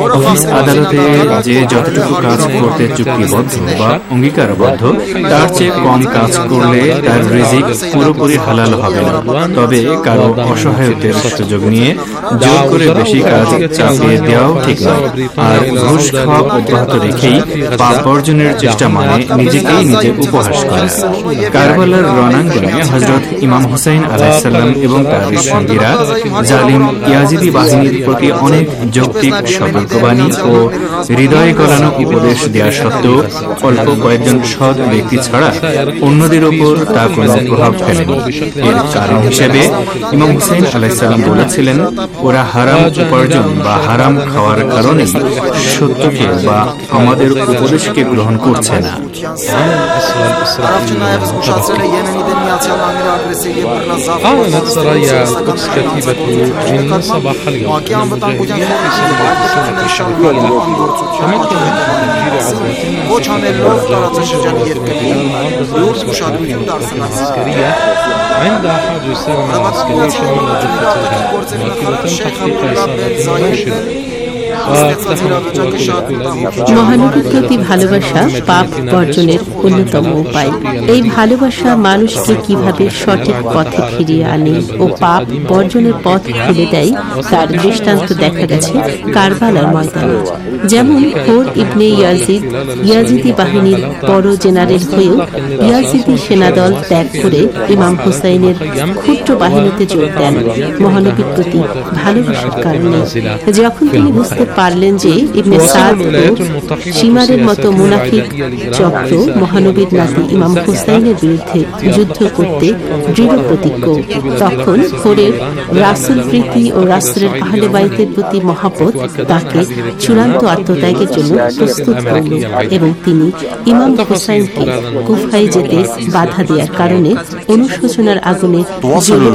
আদালতে যে যতটুকু কাজ করতে চুক্তিবদ্ধ বা অঙ্গীকারবদ্ধ তার চেয়ে কম কাজ করলে তার রিজিক পুরোপুরি হালাল হবে না। তবে কারো অসহায়ত্বের সুযোগ নিয়ে জোর করে বেশি কাজ চাপিয়ে দেওয়াও ঠিক নয়। আর ঘুষ খাওয়া অব্যাহত রেখেই পাপ বর্জনের চেষ্টা মানে নিজেকেই নিজে উপহাস করা। কারবালার রণাঙ্গনে হযরত ইমাম হুসাইন আলাইহিস সালাম এবং তার সঙ্গীরা জালিম ইয়াজিদি বাহিনীর প্রতি অনেক যৌক্তিক সতর্কবাণী ও হৃদয়ে গলানো উপদেশ দেওয়া সত্ত্বেও অল্প কয়েকজন সৎ ব্যক্তি ছাড়া অন্যদের উপর তা কোনো প্রভাব ফেলেনি। এর কারণ হিসেবে ইমাম হুসাইন আলাইহিস সালাম বলেছিলেন, ওরা হারাম উপার্জন বা হারাম খাওয়ার কারণে সত্যকে বা আমাদের উপদেশকে গ্রহণ করছে না। أعلنت سرايا القدس كتيبة جنين صباح اليوم أن المجاهدين في سبيل السنة الشريفة تمكنوا من تفجير عزلات عسكرية عند أحد يستخدم العسكري شمال ضفتها مؤكدة تحقيق إصابات مباشرة। মহানবীর প্রতি ভালোবাসা পাপ বর্জনের অন্যতম উপায়। এই ভালোবাসা মানুষকে কিভাবে সঠিক পথে ফিরিয়ে আনে ও পাপ বর্জনের পথ খুলে দেয় তার দৃষ্টান্ত দেখা গেছে কারবালার ময়দানে। যেমন হোর ইবনে ইয়াজিদি বাহিনীর বড় জেনারেল হয়েও ইয়াজিদি সেনাদল ত্যাগ করে ইমাম হুসাইনের ক্ষুদ্র বাহিনীতে যোগ দেন মহানবীর প্রতি ভালোবাসার কারণে। যখন তিনি বুঝতে পারলেন যে ইবনে সাদ ও শিমারের মতো মুনাফিক চক্র মহানবীর নাতি ইমাম হুসাইনের বিরুদ্ধে যুদ্ধ করতে দৃঢ় প্রতিজ্ঞ, তখন হোরের রাসূল প্রীতি ও রাসূলের আহলে বাইতের প্রতি মহব্বত তাকে চূড়ান্ত আত্মত্যাগের জন্য প্রস্তুত করল এবং তিনি ইমাম হুসাইনকে কুফায় যেতে বাধা দেওয়ার কারণে অনুশোচনার আগুনে জ্বলে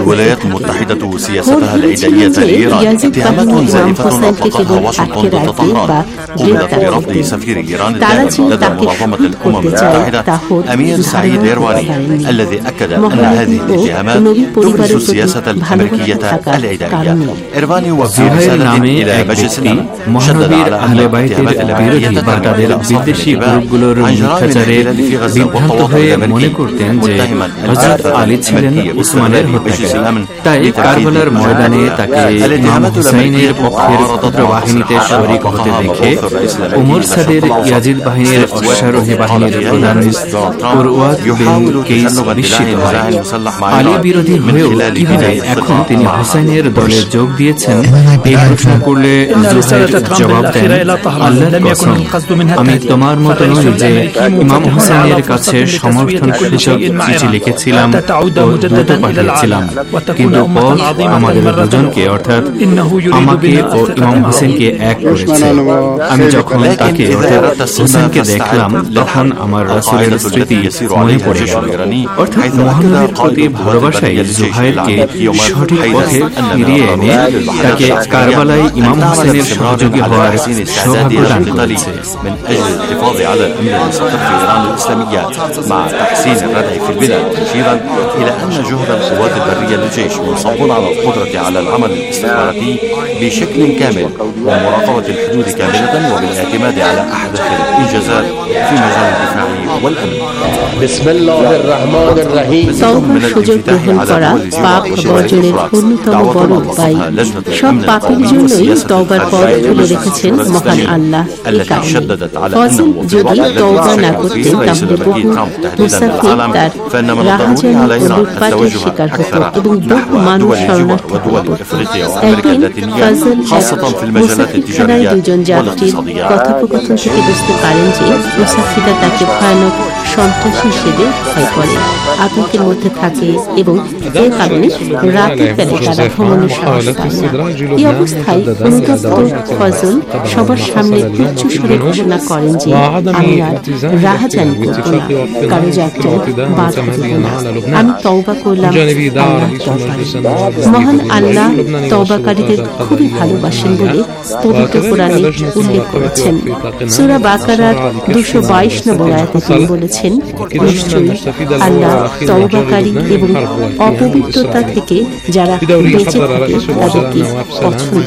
ইয়াজিদ বাহিনী ইমাম হুসাইনকে কেবল আটকে রাখবে বা গ্রেফতার করবে। তারা যে তাকে শহীদ করতে চায় তা হোর ধারণা করতে পারেনি। মহানবী ও নবী পরিবারের প্রতি ভালোবাসা থাকার কারণে জুহাইর নামে এক ব্যক্তি মহানবীর আহলে বাইতের বিরোধী বা তাদের বিদ্বেষী গ্রুপগুলোর মিথ্যাচারে বিভ্রান্ত হয়ে মনে করতেন যে হযরত আলী ছিলেন উসমানের হত্যাকারী। তাই কারবালার ময়দানে তাকে ইমাম হুসাইনের পক্ষের ক্ষুদ্র বাহিনীতে শরীক হতে দেখে উমর সাদের ইয়াজিদ বাহিনীর অশ্বারোহী বাহিনীর প্রধান উরওয়াত বিন কাইস বিস্মিত হয়। আলী বিরোধী হয়েও কিভাবে এখন তিনি হুসাইনের দলে যোগ দিয়েছেন এই প্রশ্ন করলে জুহাইর জবাব দেন, আল্লাহর কসম, আমি তোমার মতো নই যে ইমাম হুসাইনের কাছে সমর্থন সূচক চিঠি লিখেছিলাম ও দূত পাঠিয়েছিলাম, কিন্তু পথ আমাদের দুজনকে অর্থাৎ আমাকে ও ইমাম হুসাইনকে এক করেছে। আমি যখন তাকে অর্থাৎ হুসাইনকে দেখলাম তখন আমার রাসূলের স্মৃতি মনে পড়ে গেল। অর্থাৎ মহানবীর প্রতি ভালোবাসায় জুহাইরকে সঠিক পথে ফিরিয়ে এনে তাকে কারবালায় ইমাম হুসাইনের সহযোগী হওয়ার সৌভাগ্য দান করেছে। مع تحسين الردع في البلاد مشيرا إلى أن جهد القوات البرية للجيش منصب على القدرة على العمل الاستخباراتي بشكل كامل ومراقبة الحدود كاملة وبالاعتماد على أحدث الإنجازات في مجال الدفاع والأمن. بسم الله الرحمن الرحيم. তওবার সুযোগ গ্রহণ করা পাপ বর্জনের অন্যতম বড় উপায়। সব পাপের জন্যই তওবার পথ খুলে রেখেছেন মহান আল্লাহ। এই কারণে ফজল যদি তওবা না করতেন তাহলে বহু মুসাফির তার রাহাজানি ও লুটপাটের শিকার হতো এবং বহু মানুষ শরণার্থী হয়ে পড়ত। একদিন ফজল মুসাফিরখানায় দুজন যাত্রীর কথোপকথন থেকে বুঝতে পারেন যে মুসাফিররা তাকে ভয়ানক সন্ত্রাসী হিসেবে ভয় করে, আতঙ্কের মধ্যে থাকে এবং এর কারণে রাতের বেলা তারা ভ্রমণের সাহস পায় না। এই অবস্থায় অনুতপ্ত ফজল সবার সামনে উচ্চ স্বরে ঘোষণা করেন যে আমি আর রাহাজানি করব না, কারো যাত্রায় বাধা দেব না, আমি তওবা করলাম আল্লাহর দরবারে। মহান আল্লাহ তওবাকারীদের খুবই ভালোবাসেন বলে স্তোত্র পবিত্র কোরআনে উল্লেখ করেছেন। সূরা বাকারার 222 নম্বর আয়াতে তিনি বলেছেন, নিশ্চয়ই আল্লাহ তওবাকারী এবং অপবিত্রতা থেকে যারা বেঁচে থাকে তাদেরকে পছন্দ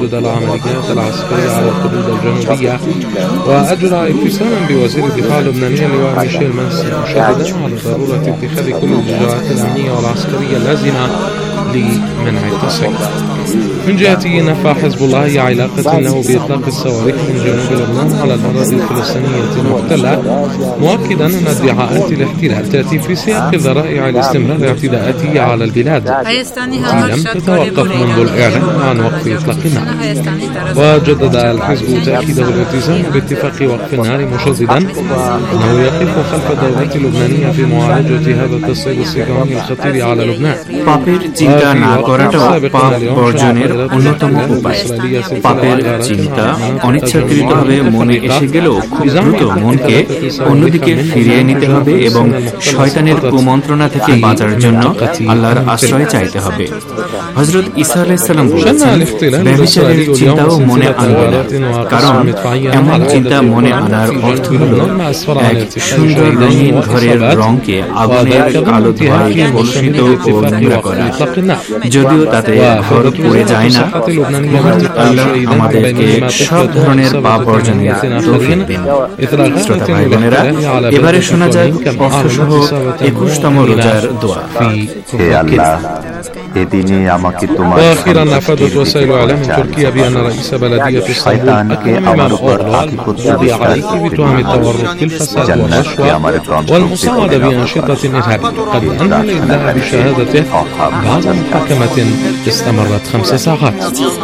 করেন। وأجرى اتصالا بوزير الدفاع اللبناني اللواء ميشيل منسي مشددا على ضرورة اتخاذ كل الإجراءات الأمنية والعسكرية اللازمة لمنع التصعيد. من جهته نفى حزب الله أي علاقة له بإطلاق الصواريخ من جنوب لبنان على الأراضي الفلسطينية المحتلة، مؤكدا أن ادعاءات الاحتلال تأتي في سياق ذرائع لاستمرار اعتداءاته على البلاد التي لم تتوقف منذ الإعلان عن وقف إطلاق النار. وجدد الحزب تأكيده الالتزام باتفاق وقف النار، مشددا أنه يقف خلف الدولة اللبنانية في معالجة هذا التصعيد الصهيوني الخطير على لبنان. পাপের চিন্তা না করাটাও পাপ বর্জনের অন্যতম উপায়। পাপের চিন্তা অনিচ্ছাকৃতভাবে মনে এসে গেলেও খুব দ্রুত মনকে অন্যদিকে ফিরিয়ে নিতে হবে এবং শয়তানের কুমন্ত্রণা থেকে বাঁচার জন্য আল্লাহর আশ্রয় চাইতে হবে। হযরত ঈসা আলাইহিস সালাম বলেছেন, ব্যভিচারের চিন্তাও মনে আনবে না, কারণ এমন চিন্তা মনে আনার অর্থ হলো এক সুন্দর রঙিন ঘরের রঙকে আগুনের কালো ধোঁয়ায় কলুষিত ও নোংরা করা। যদিও তাতে ঘর পুড়ে যায় না, আল্লাহ আমাদেরকে সব ধরনের পাপ বর্জনের তৌফিক দিন। শ্রোতা ভাই বোনেরা, এবারে শোনা যায় অর্থসহ 21তম রোজার দোয়া। হে আল্লাহ, এদিনে আমাকে তোমার وأخيرا أفادت وسائل إعلام تركيا بأن رئيس بلدية اسطنبول الإمام أوغلو قضي عليه بتهم التورط في الفساد والرشوة والمساعدة بأنشطة إرهابية، قد أنهى الإدلاء بشهادته بعد محاكمة استمرت 5 ساعات.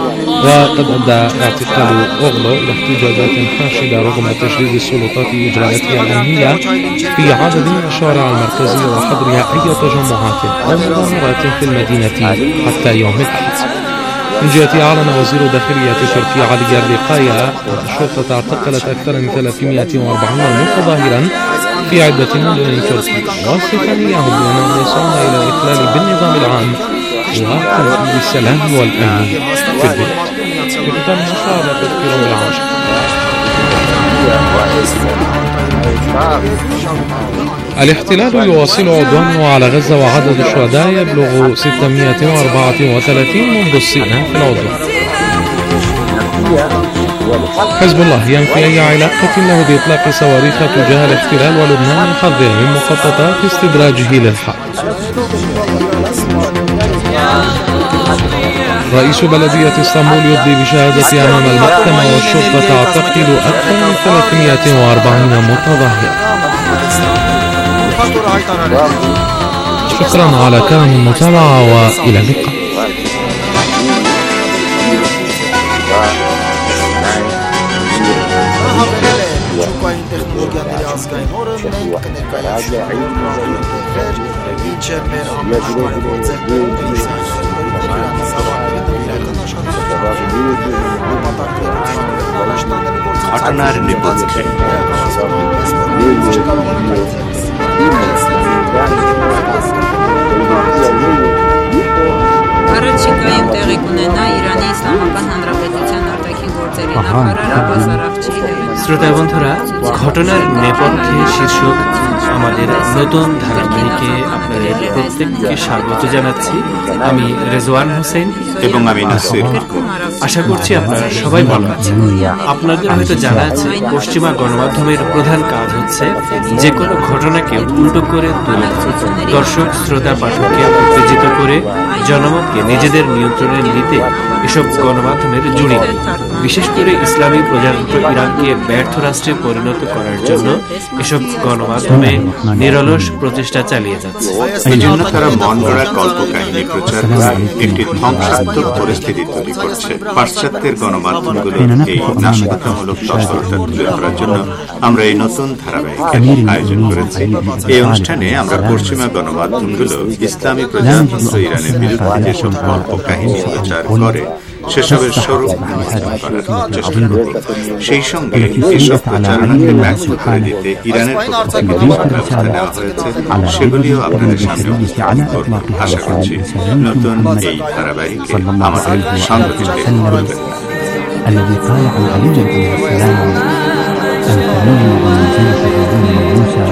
وقد أدى اعتقال أوغلو إلى احتجاجات حاشدة رغم تشديد السلطات إجراءاتها الأمنية في عدد من الشوارع المركزية وحظرها أي تجمعات أو مظاهرات في المدينة حتى يوم الأحد. من جهة أعلن وزير داخلية تركيا علي الرقاية أن الشرطة اعتقلت أكثر من 340 متظاهرا في عدة مدن تركية، واصفا إياهم بأنهم يسعون إلى الإخلال بالنظام العام وتنفيذ السلام والأمن في البلاد. بختام هذا تذكير بالعاشر. الاحتلال يواصل عدوانه على غزة وعدد الشهداء يبلغ 634 منذ استئناف العدوان. حزب الله ينفي أي علاقة له بإطلاق صواريخ تجاه الاحتلال ولبنان، يحذر من مخططات استدراجه للحرب. رئيس بلدية اسطنبول يدلي بشهادته أمام المحكمة، والشرطة تعتقل أكثر من 340 متظاهرا. شكرا على كرم المتابعة وإلى اللقاء. ঘটনার নেপথ্যে Առաջիկայում տեղի կունենա Իրանի Իսլամական Հանրապետության արտաքին գործերի նախարար Աբբաս Արաղչիի հեղինակ। শ্রোতা বন্ধুরা, ঘটনার নেপথ্যে শীর্ষক আমাদের নতুন ধারাবাহিকে আপনাদের প্রত্যেককে স্বাগত জানাচ্ছি। আমি রেজওয়ান হোসেন এবং আমি নাসির। আশা করছি আপনারা সবাই ভালো আছেন। আপনাদের হয়তো জানা আছে, পশ্চিমা গণমাধ্যমের প্রধান কাজ হচ্ছে যে কোনো ঘটনাকে উল্টো করে তুলে ধরা, দর্শক শ্রোতা পাঠককে উত্তেজিত করে জনমতকে নিজেদের নিয়ন্ত্রণে নিতে এসব গণমাধ্যমের জুড়ি নেয়। বিশেষ করে ইসলামী প্রজাতন্ত্র ইরানকে ব্যর্থ রাষ্ট্রে পরিণত করার জন্য এসব গণমাধ্যমে নিরলস প্রচেষ্টা চালিয়ে যাচ্ছে। এই জন্য তারা মন গড়া কল্পকাহিনী প্রচার করে একটি ধ্বংসাত্মক পরিস্থিতি তৈরি করছে। পাশ্চাত্যের গণমাধ্যমগুলো এই নাশকতামূলক তৎপরতা তুলে ধরার জন্য আমরা এই নতুন ধারাবাহিকের আয়োজন করেছি। এই অনুষ্ঠানে আমরা পশ্চিমা গণমাধ্যমগুলো ইসলামী প্রজাতন্ত্র ইরানের বিরুদ্ধে যেসব কল্পকাহিনী প্রচার করে সেসবের স্বরূপ উন্মোচন করার চেষ্টা করব। সেই সঙ্গে এসব প্রচারণাকে ব্যর্থ করে দিতে ইরানের পক্ষ থেকে যেসব ব্যবস্থা নেওয়া হয়েছে সেগুলিও আপনাদের সামনে উপস্থাপন করব। আশা করছি নতুন এই ধারাবাহিকে আমাদের সঙ্গে থাকবেন। الذي قال عن علي عليه السلام أن تنام بمنزلة هارون وموسى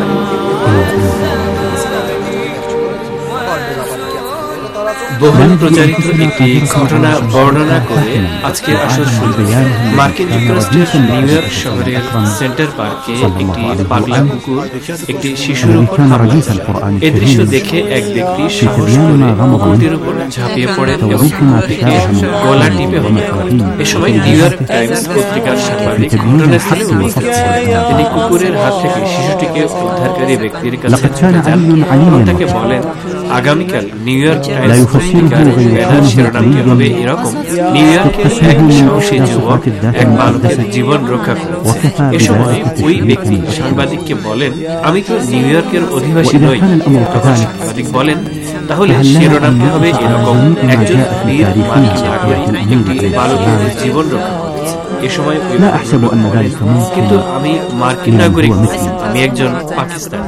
বহুল প্রচারিত একটি ঘটনা বর্ণনা করে আজকের আসর শুরু। মার্কিন যুক্তরাষ্ট্রের নিউ ইয়র্ক শহরের সেন্টার পার্কে একটি পাগলা কুকুর একটি শিশুর উপর হামলা করে। এই দৃশ্য দেখে এক ব্যক্তি সাহস করে কুকুরটির উপর ঝাঁপিয়ে পড়েন এবং কুকুরটিকে গলা টিপে হত্যা করেন। এ সময় নিউ ইয়র্ক টাইমস পত্রিকার সাংবাদিক ঘটনাস্থলে উপস্থিত ছিলেন। তিনি কুকুরের হাত থেকে শিশুটিকে উদ্ধারকারী ব্যক্তির কাছে ছুটে যান এবং তাকে বলেন, আগামীকাল নিউ ইয়র্ক টাইমস পত্রিকার ব্যানার শিরোনামটি হবে এরকম, নিউ ইয়র্কের এক সাহসী যুবক এক বালকের জীবন রক্ষা করেছে। এ সময় ওই ব্যক্তি সাংবাদিককে বলেন, আমি তো নিউ ইয়র্কের অধিবাসী নই। তখন সাংবাদিক বলেন, তাহলে শিরোনামটি হবে এরকম, একজন বীর মার্কিন নাগরিক একটি বালকের জীবন রক্ষা করেছে। এ সময় কিন্তু আমি মার্কিন নাগরিক, আমি একজন পাকিস্তানি।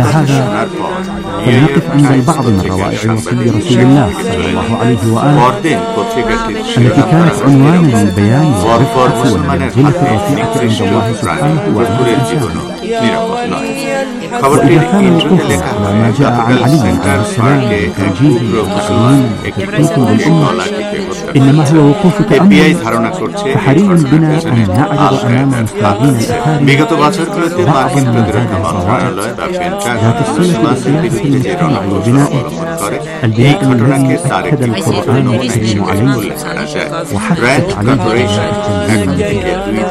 فلنقف عند البعض من روائع وصي رسول الله صلى الله عليه وآله التي كانت عنوانا للبيان والرفعة والمنزلة الرفيعة عند الله سبحانه وتعالى. وإذا كان الوقوف على ما جاء عن علي عليه السلام بتوجيه وتعليم وتثبيت للأمة إنما هو وقوف تأمل، فحري بنا أن نعرض أمام المستمعين الأكارم بعض من هذه الروائع ذات الصلة بالسياسة المجتمع وبنائه، البناء الذي أكد القرآن الكريم عليه وحثت عليه آيات التنزيل.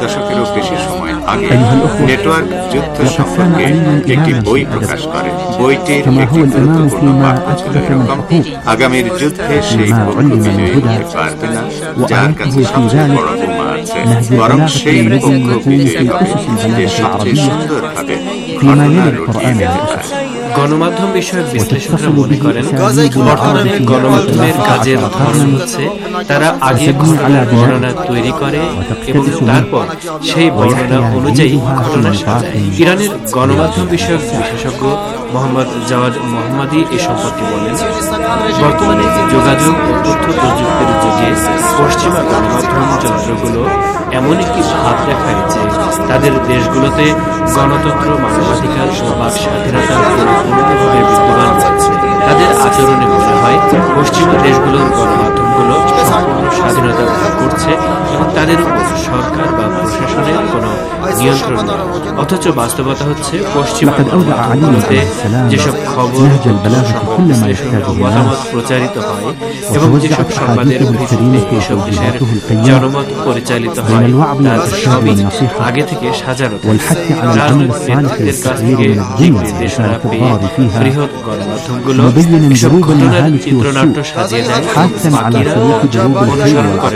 أيها الأخوة، لقد كان علي একটি বই প্রকাশ করে। বইটির একটি গুরুত্বপূর্ণ বাক্য ছিল এরকম, আগামীর যুদ্ধে সেই পক্ষ বিজয়ী হতে পারবে না যার কাছে সবচেয়ে বড় বোমা আছে, বরং সেই পক্ষ বিজয়ী হবে যে সবচেয়ে সুন্দরভাবে ঘটনা রটিয়ে দিতে পারে। গণমাধ্যম বিষয়ক বিশ্লেষকরা মনে করেন, বর্তমানে গণমাধ্যমের কাজের ধরন হচ্ছে তারা আগে ঘটনার বর্ণনা তৈরি করে এবং তারপর সেই বর্ণনা অনুযায়ী ঘটনা সাজায়। ইরানের গণমাধ্যম বিষয়ক বিশেষজ্ঞ মোহাম্মদ জাওয়াদ মোহাম্মদী এ সম্পর্কে বলেন, বর্তমানে যোগাযোগ ও তথ্য প্রযুক্তির যুগে পশ্চিমা গণমাধ্যম যন্ত্রগুলো এমন একটি ভাব দেখায় যে তাদের দেশগুলোতে গণতন্ত্র, মানবাধিকার ও বাক স্বাধীনতা পরিপূর্ণভাবে বিদ্যমান রয়েছে। তাদের আচরণে মনে হয় পশ্চিমা দেশগুলোর গণমাধ্যমগুলো সম্পূর্ণ স্বাধীনতা ভোগ করছে এবং তাদের উপর সরকার বা প্রশাসনের কোনো নিয়ন্ত্রণ নেই। অথচ বাস্তবতা হচ্ছে পশ্চিমা গণমাধ্যমগুলোতে যেসব খবর, বিশ্লেষণ ও মতামত প্রচারিত হয় এবং যেসব সংবাদের ভিত্তিতে এসব দেশের জনমত পরিচালিত হয়, তার সবই আগে থেকে সাজানো থাকে। রাজনৈতিকদের কাছ থেকে দিক নির্দেশনা পেয়ে বৃহৎ গণমাধ্যমগুলো এসব ঘটনার চিত্রনাট্য সাজিয়ে দেয়, বাকিরা অনুসরণ করে।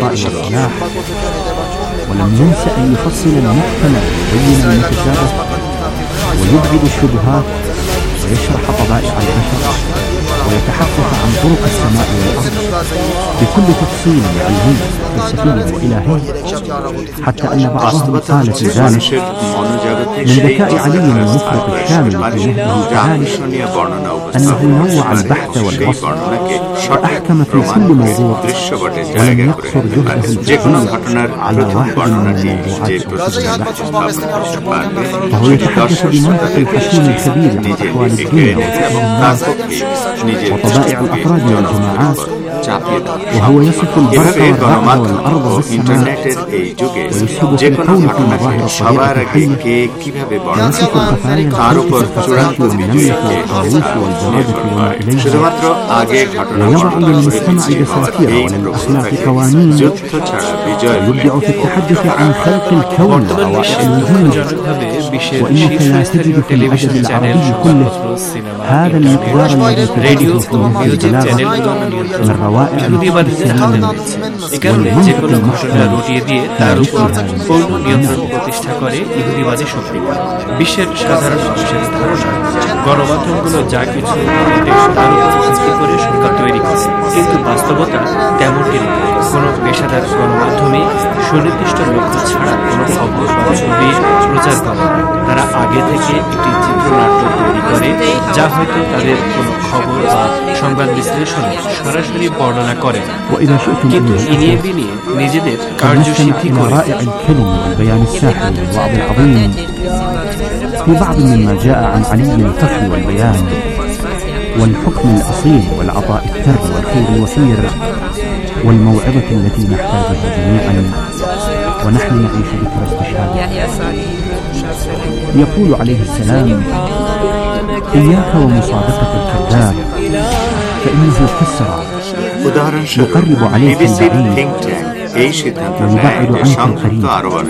ولم ينس أن يفصل المحكمة ويبين المتشابه ويبعد الشبهات ويشرح طبائع البشر ويتحدث عن طرق السماء والأرض بكل تفصيل علمي فلسفي وإلهي، حتى أن بعضهم قال في ذلك من ذكاء علي المفرط الشامل في نهجه تعالى أنه نوع البحث والوصف وأحكم في كل موضوع ولم يقصر جهده على واحد من الموضوعات البحث، فهو يتحدث بمنطق الحكيم الكبير عن أحوال الدنيا والناس وطبائع الأفراد والجماعات، وهو يصف البرق والرعد والأرض والسماء ويسهب في الكون في مظاهر الطبيعة الحية، ويصف الخفايا الخلق في الفلك والنملة والطاووس والجرادة وما إليها، ويضع للمجتمع دساتير وللأخلاق قوانين، ويبدع في التحدث عن خلق الكون وروائع الوجود. وإنك لا تجد في الأدب العربي كله هذا المقدار الذي تجده في نهج البلاغة من روائع একারণে যে কোনো ঘটনা রটিয়ে দিয়ে তার উপর পূর্ণ নিয়ন্ত্রণ প্রতিষ্ঠা করে ইহুদিবাদী শক্তি। বিশ্বের সাধারণ মানুষের ধারণা গণমাধ্যমগুলো যা কিছু তার উপর ভিত্তি করে সরকার তৈরি করে, কিন্তু বাস্তবতা তেমনটি নয়। কোনো পেশাদার গণমাধ্যমে সুনির্দিষ্ট লক্ষ্য ছাড়া কোনো খবর বা ছবি প্রচার করে না। তারা আগে থেকে একটি চিত্রনাট্য তৈরি করে, যা হয়তো তাদের কোনো খবর বা সংবাদ বিশ্লেষণ সরাসরি বর্ণনা করে, কিন্তু ইনিয়ে বিনিয়ে নিজেদের কার্যসিদ্ধি করে। والبيان الساحر والوعظ العظيم في بعض مما جاء عن علي الفخر والبيان والحكم الأصيل والعطاء التر والخير الوفير والموعظة التي نحتاجها جميعا ونحن نعيش ذكرى استشهاده. يقول عليه السلام: إياك ومصادقة الكذاب فإنه كسر يقرب عليك البعيد ويبعد عنك القريب.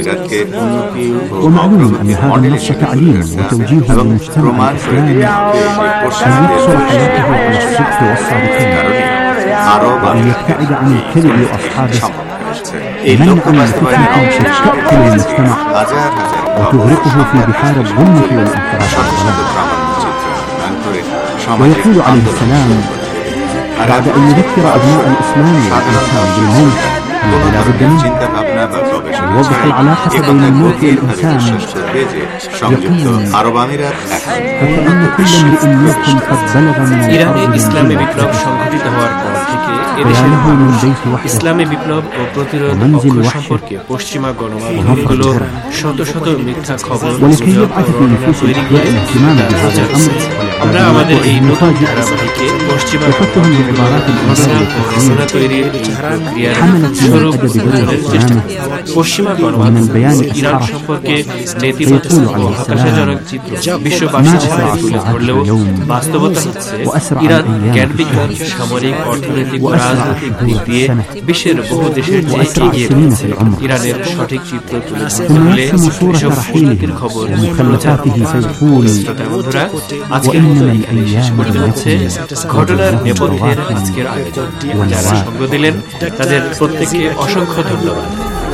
ومعلوم أن هذا النص تعليم وتوجيه للمجتمع الإسلامي أن يقصر حياته على الصدق والصادقين، وأن يبتعد عن الكذب وأصحابه منعا لفتنة تأكل المجتمع وتغرقه في بحار الظلم والانحراف والضلال. ويقول عليه السلام بعد أن يذكر أبناء الإسلام والإنسان بالموت الذي لا بد منه ويوضح العلاقة بين الموت والإنسان، يقول: فكأن كل امرئ منكم قد بلغ من ইরানে ইসলামী বিপ্লব সংঘটিত হওয়ার পর থেকে এদেশের ইসলামী বিপ্লব ও প্রতিরোধ সম্পর্কে পশ্চিমা গণমাধ্যমগুলো শত শত মিথ্যা খবর তৈরি করে প্রচার করছে। আমরা আমাদের এই নতুন ধারাবাহিকে পশ্চিমা ঘোষণা তৈরির প্রক্রিয়ার স্বরূপ উত্তোলনের চেষ্টা। পশ্চিমা গণমাধ্যম ইরান সম্পর্কে নেতিবাচক ও হতাশাজনক চিত্র বিশ্ববাসীর সামনে তুলে ধরলেও বাস্তবতা হচ্ছে ইরান জ্ঞান বিজ্ঞান, সামরিক, অর্থনৈতিক ও রাজনৈতিক দিক দিয়ে বিশ্বের বহু দেশের চেয়ে এগিয়ে রয়েছে। ইরানের সঠিক চিত্র তুলে ধরতে হলে এসব উন্নতির খবর বন্ধুরা, আজকের মতো এখানে শেষ করতে হচ্ছে ঘটনার নেপথ্যের আজকের আয়োজন। যারা সঙ্গ দিলেন তাদের প্রত্যেককে অসংখ্য ধন্যবাদ।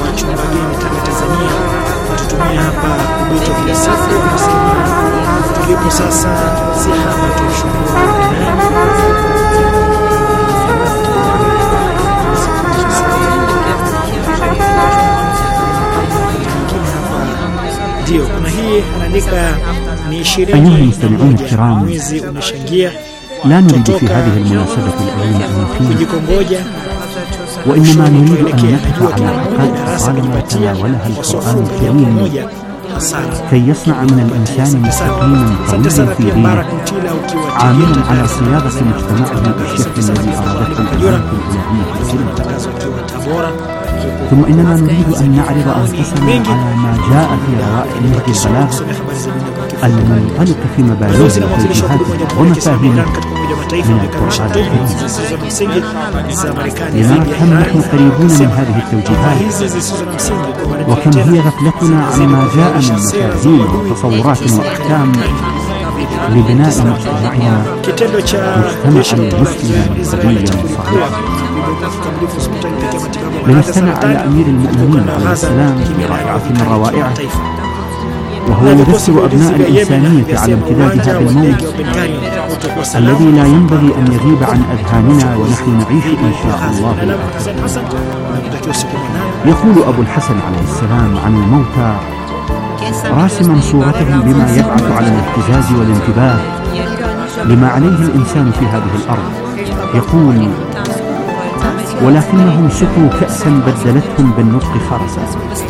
أيها المستمعون الكرام، لا نريد في هذه المناسبة الأليمة أن نخيل، وإنما نريد أن نقف على حقائق طالما تناولها القرآن الكريم كي يصنع من الإنسان مستقيما قويا في دينه، عاملا على صياغة مجتمعه بالشكل الذي أرادته الأمانة الإلهية الكريمة. ثم إننا نريد أن نعرض أنفسنا على ما جاء في روائع نهج البلاغة المنطلق في مبادئه وتوجيهاته ومفاهيمه من القرآن الكريم، لنرى كم نحن قريبون من هذه التوجيهات وكم هي غفلتنا عما جاء من مفاهيم وتصورات وأحكام لبناء مجتمعنا مجتمعا مسلما قويا صحيحا. لنستمع إلى أمير المؤمنين عليه السلام برائعة من روائعه وهو يذكر أبناء الإنسانية على امتداد هذا الموت الذي لا ينبغي أن يغيب عن أذهاننا ونحن نعيش إن شاء الله الآخرة. يقول أبو الحسن عليه السلام عن الموتى راسما صورتهم بما يبعث على الاهتزاز والانتباه لما عليه الإنسان في هذه الأرض. يقول: ولكنهم سقوا كأسا بدلتهم بالنطق خرسا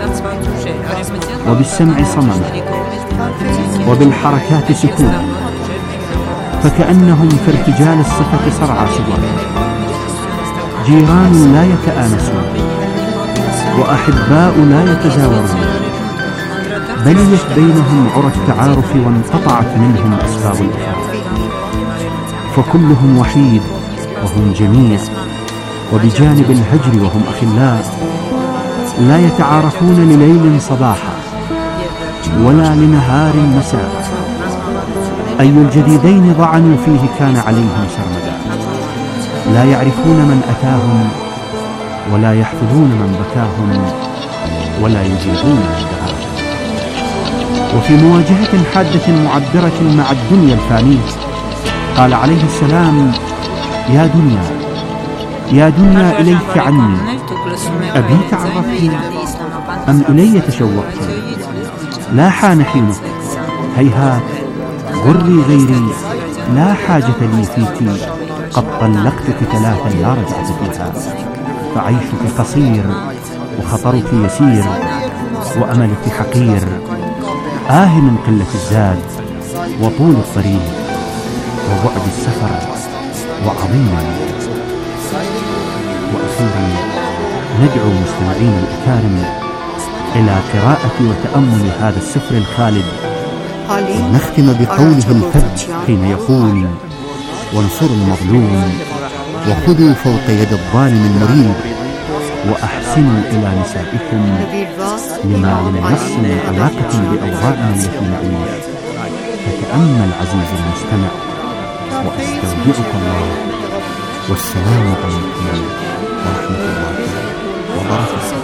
وبالسمع صمما وبالحركات سكونا، فكأنهم في ارتجال الصفة صرعى صغار، جيران لا يتآنسون وأحباء لا يتزاورون، بليت بينهم عرى التعارف وانقطعت منهم أسباب الإخاء، فكلهم وحيد وهم جميع، وبجانب الهجر وهم أخلاء، لا يتعارفون لليل صباحا ولا لنهار مساء، أي الجديدين ضعنوا فيه كان عليهم سرمدا، لا يعرفون من أتاهم ولا يحفظون من بكاهم ولا يجيبون من دعاهم. وفي مواجهة حادة معبرة مع الدنيا الفانية قال عليه السلام: يا دنيا يا دنيا إليك عني، أبيت عرفتي أم إلي تشوقت؟ لا حان حينك هيهات غري غيري لا حاجة لي فيك، قد طلقتك 3 لا رجعة فيها، فعيشك قصير وخطرك يسير وأملك حقير، من قلة الزاد وطول الطريق وبعد السفر وعظيما. وأخيرا ندعو مستمعين الأكارم إلى قراءة وتأمل هذا السفر الخالد، ونختم بقوله الفج حين يقول: وانصروا المظلوم وخذوا فوق يد الظالم المريب وأحسنوا إلى نسائكم، لما للنص من علاقة بأوضاعنا التي نعيش. فتأمل عزيزي المستمع، وأستودعك الله، والسلام عليكم ورحمة الله وبركاته.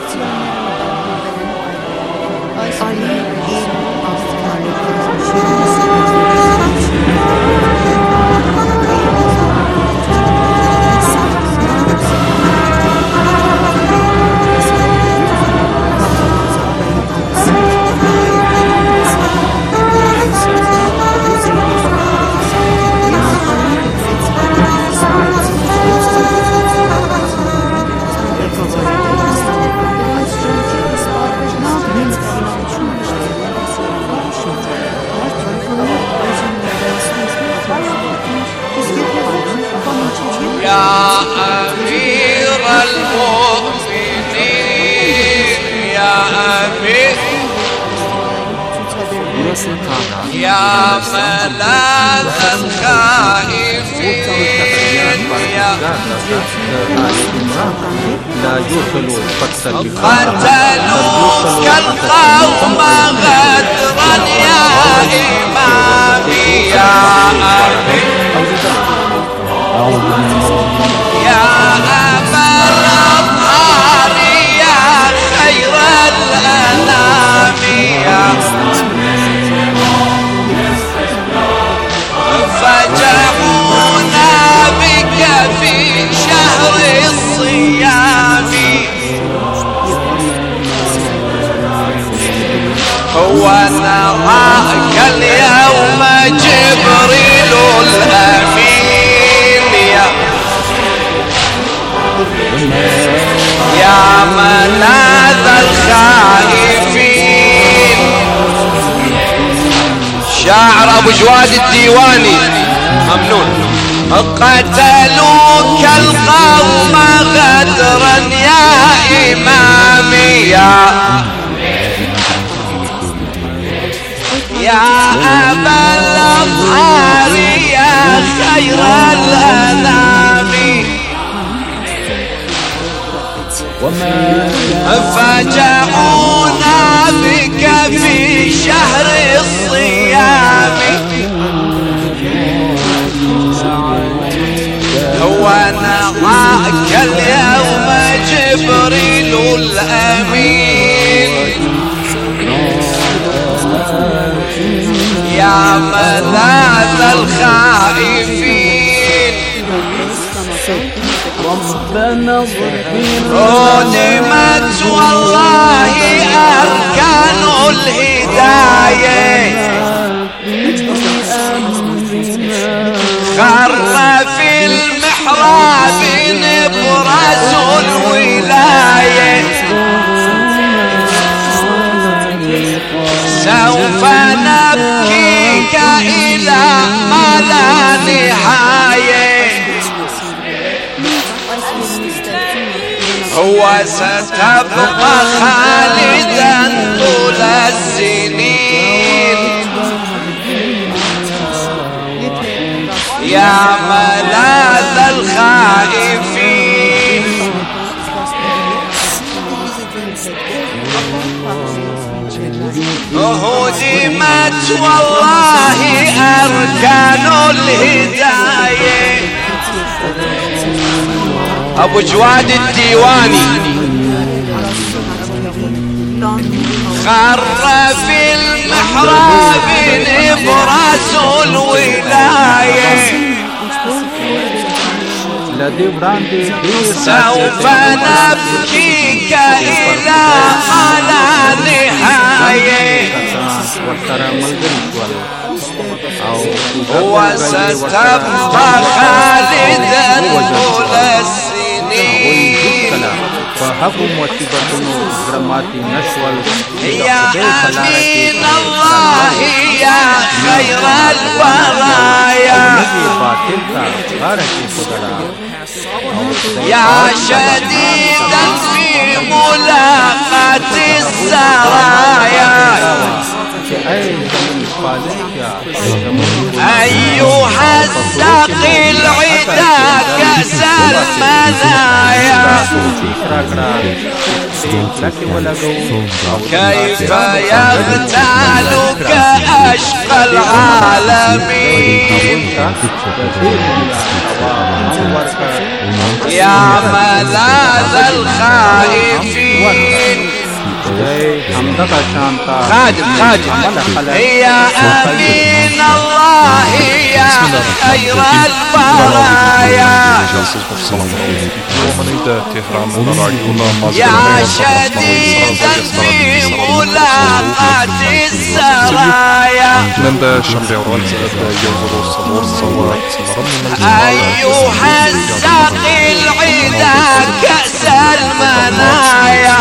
يا ملاذ الخائفين قتلوك القوم غدرا يا إمامي يا أبي يا أبا الأطهار يا خير الأنام يا فجعونا بك في شهر الصيام ونراك اليوم جبريل الأمين يا ملاذ الخائفين. شاعر أبو جواد الديواني ممنون. قتلوك القوم غدرا يا إمامي يا أبا الأطهار يا خير الأنام فجعونا بك في شهر الصيام ونراك اليوم جبريل الأمين يا ملاذ الخائفين. هدمت والله أركان الهداية خر في المحراب نبرز الولاية سوف نبكيك إلى ما لا نهاية هو ستبقى خالدا طول السنين يا ملاذ الخائفين. هدمت والله أركان الهداية. أبو جواد الديواني خر في المحراب نبرس الولاية سوف نبكيك إلى ما لا نهاية وستبقى خالدا طول السنين يا أمين الله يا خير البرايا يا شديدا في ملاقاة السرايا أيها الساقي العدا كأس المنايا كيف يغتالك أشقى العالمين يا ملاذ الخائفين خادم يا أمين الله يا خير البرايا يا شديدا في ملاقاة السرايا أيها الساقي العدا كأس المنايا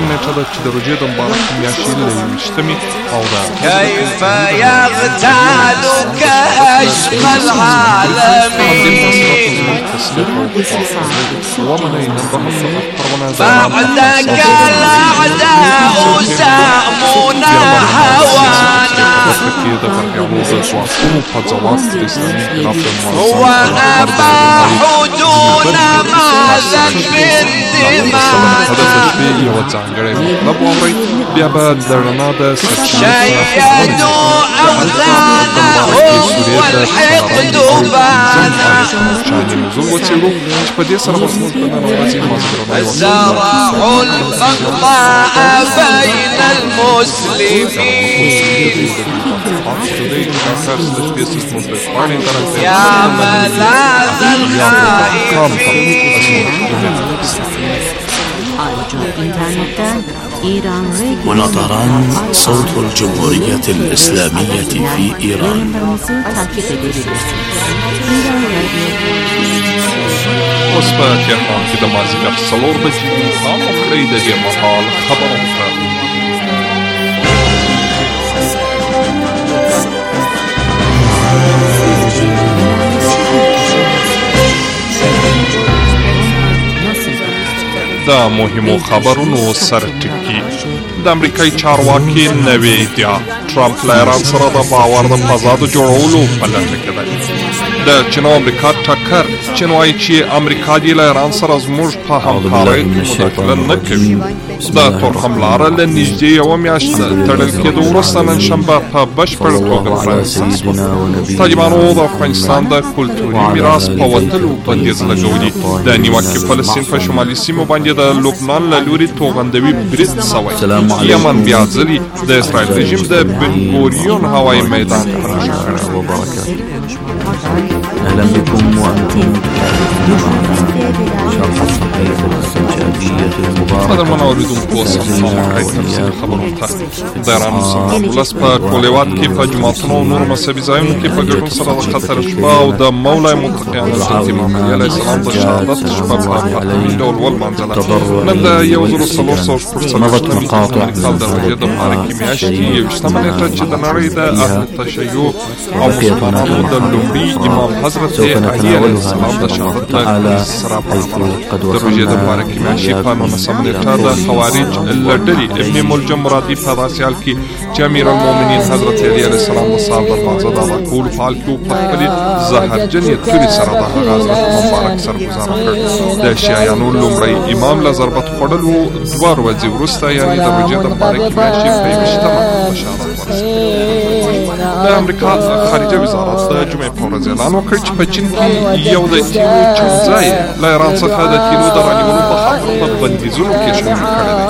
كيف يغتالك أشقى العالمين بعدك الأعداء سامنا هوانا وأباحوا دون ما ذنب دمانا شيدوا أوزانهم والحقد بانا زرعوا البغضاء بين المسلمين يا ملاذ الخائفين هنا طهران صوت الجمهورية الإسلامية في إيران. وصفات يحرم في دمازق الصلور بجيبها وقريدة دي مقال خبرها دا مهمو خبرونو سرټکی د امریکای چارواکي نوې ادعا ټرمپ له ایران سره د باور د فضا د جوړولو په لټه کې دی. د چین او امریکا ټکر چین وایي چې امریکا دې له ایران سره زموږ په همکارۍ مداخله نه کوي. د تورخم لاره له نږدې یوه میاشت تړل کېدو وروسته نن شنبه په بشپړه توګه پرانیستل شوه. طالبانو د افغانستان د کلتوري میراث په وتلو بندیز لګولی. د نیواکې فلسطین په شمالي سیمو باندې د لبنان له لوري توغندوي برید سوی. یمن بیا ځلي د اسرائیل رژیم د بن ګوریون هوایي میدان ته نښه کړی. أهلا بكم وأنتم شرح الصحيفة الاستنشاقية المباركة. هذا المناورد مقوصة معي تفسير خبرون تحت ديران مسلمان ولس په ټولېوات کې په جماعتونو او نورو مذهبي ځایونو کې په ګډون سره د قطر شپه او د مولای متقیان حضرت امام علي علیه السلام د شهادت شپه په فرهنګي ډول ولمانځله. نن د 1440 مضت مقاطع کال د روژې د مبارکې میاشتې 21مه نېټه چې د نړۍ د اهل تشیع او مسلمانانو د لومړي امام حضرت علي علیه السلام د شهادت سره د روژې د مبارکې میاشتې په 19مه نېټه د خوارج له ډلې ابن ملجم مرادي په داسې حال کې چې امیر المؤمنین حضرت علي علیه السلام د سهار د لمانځه د ادا کولو په حال کې و په خپلې زهرجنې تورې سره د هغه حضرت مبارک سرګزار وکړ. د شیعیانو لومړی امام له ضربت خوړلو 2 ورځې وروسته یعنې د روژې د مبارکې میاشتې په 21مه بشارت ورسېد. د امریکا خارجه وزارت د جمعې په ورځ اعلان وکړ چې په چین کې یو د تیلو چمځای له ایران څخه د تیلو د رانیولو په خاطر په بندیزونو کې شامل کړی دی.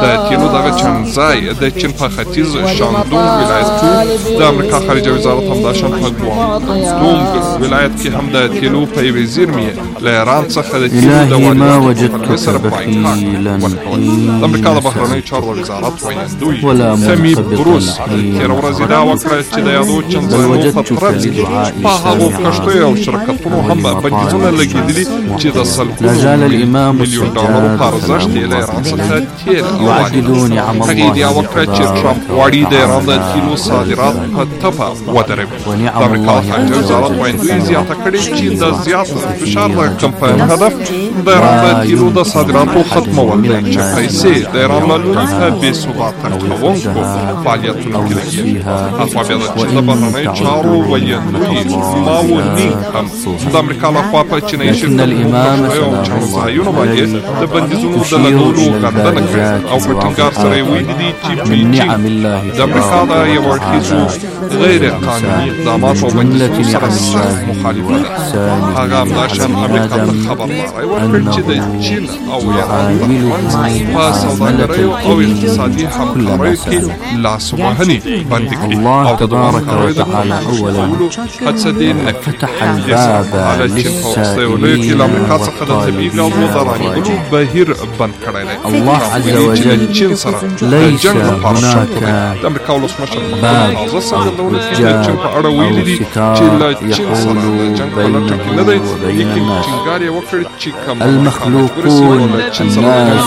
د تیلو دغه چنځای د چین په ختیځ شاندونګ ولایت کې د امریکا خارجه وزارت همداشان په ګوانګ ولایت کې هم د تیلو په یوې زیرمې له ایران څخه د تیلو د وارداتو سره بایکاټ د امریکا د بهرنیو چارو وزارت ویاندوی تمی بروس تېره ورځ دا وکړه چې د یادو چنځایونو په ترڅ کې په هغو کښتیو او شرکتونو هم بندیزونه لګېدلي چې د سلګونو میلیون ډالرو په ارزښت یې له ایران څخه تیل واردوي. هغې ادعا وکړه چې ټرمپ غواړي د ایران د تیلو صادرات په ټپه ودروي. د امریکا خارجه وزارت ویاندوی زیاته کړې چې د زیات فشار د کمپاین هدف د ایران د تیلو د صادراتو ختمول دی چې پیسې د ایران له لوري په بې ثباته کوونکو فعالیتونو کې لګېږي. اخوا بیا د چین د بهرنیو چارو ویاندوی ماو نینګ هم د امریکا لخوا په چینایي شرکتونو او چانځایونو باندې د بندیزونو د لګولو غندنه کړې او په ټینګار سره یې ویلي دي چې بیجینګ د امریکا د یو اړخیزو غیر قانوني اقداماتو او بندیزونو سره سخت مخالفه ده. هغه همداشان امریکا ته خبرداری ورکړ چې د چین او ایران په سوداګریو او اقتصادي همکاریو کې لاسوهنې بندې کړي او د دغه همکاریو د پراخولو هڅه دې نه فتح الباب للسائلين امریکا څخه د طبیعي ګازو د رانیولو بهیر بند کړی دی. الله عز وجل ليس هناك باب أو حجاب أو ستار يحول بينه وبين الناس. المخلوقون الناس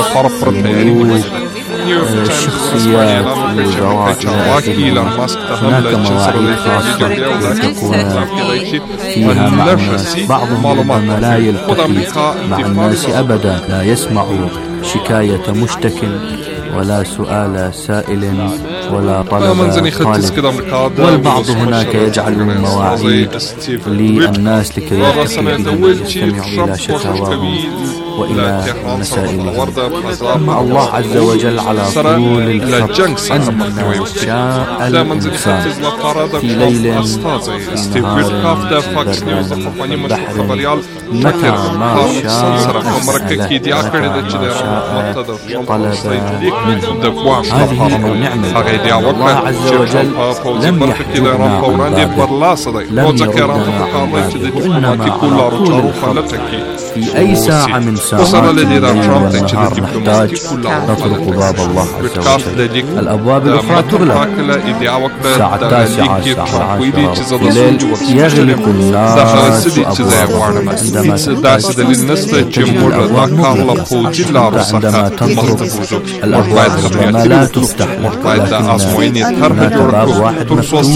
الشخصيات الوزراء هناك مواعيد خاصة تكون فيها مع الناس. بعضهم ربما لا يلتقي مع الناس أبدا، لا يسمع شكاية مشتك ولا سؤال سائل ولا طلب طالب، والبعض هناك يجعل مواعيد للناس لكي يستمعوا إلى شكاواهم وإلى مسائلهم. مع الله عز وجل على طول الخط أننا شاء الإنسان في ليل في نهار بحر متى ما شاء طلب منه. هذه النعمة الله عز وجل لم يحجبنا عن بابه، لم يردنا عن بابه، وإنما على طول الخط في أي ساعة من ساعات الليل والنهار نحتاج نطرق باب الله عز وجل. الأبواب الأخرى تغلق الساعة 9 الساعة 10 في الليل يغلق الناس أبوابهم. عندما تنطرق الأبواب ربما لا تفتح لك، لكن هناك باب واحد مفتوح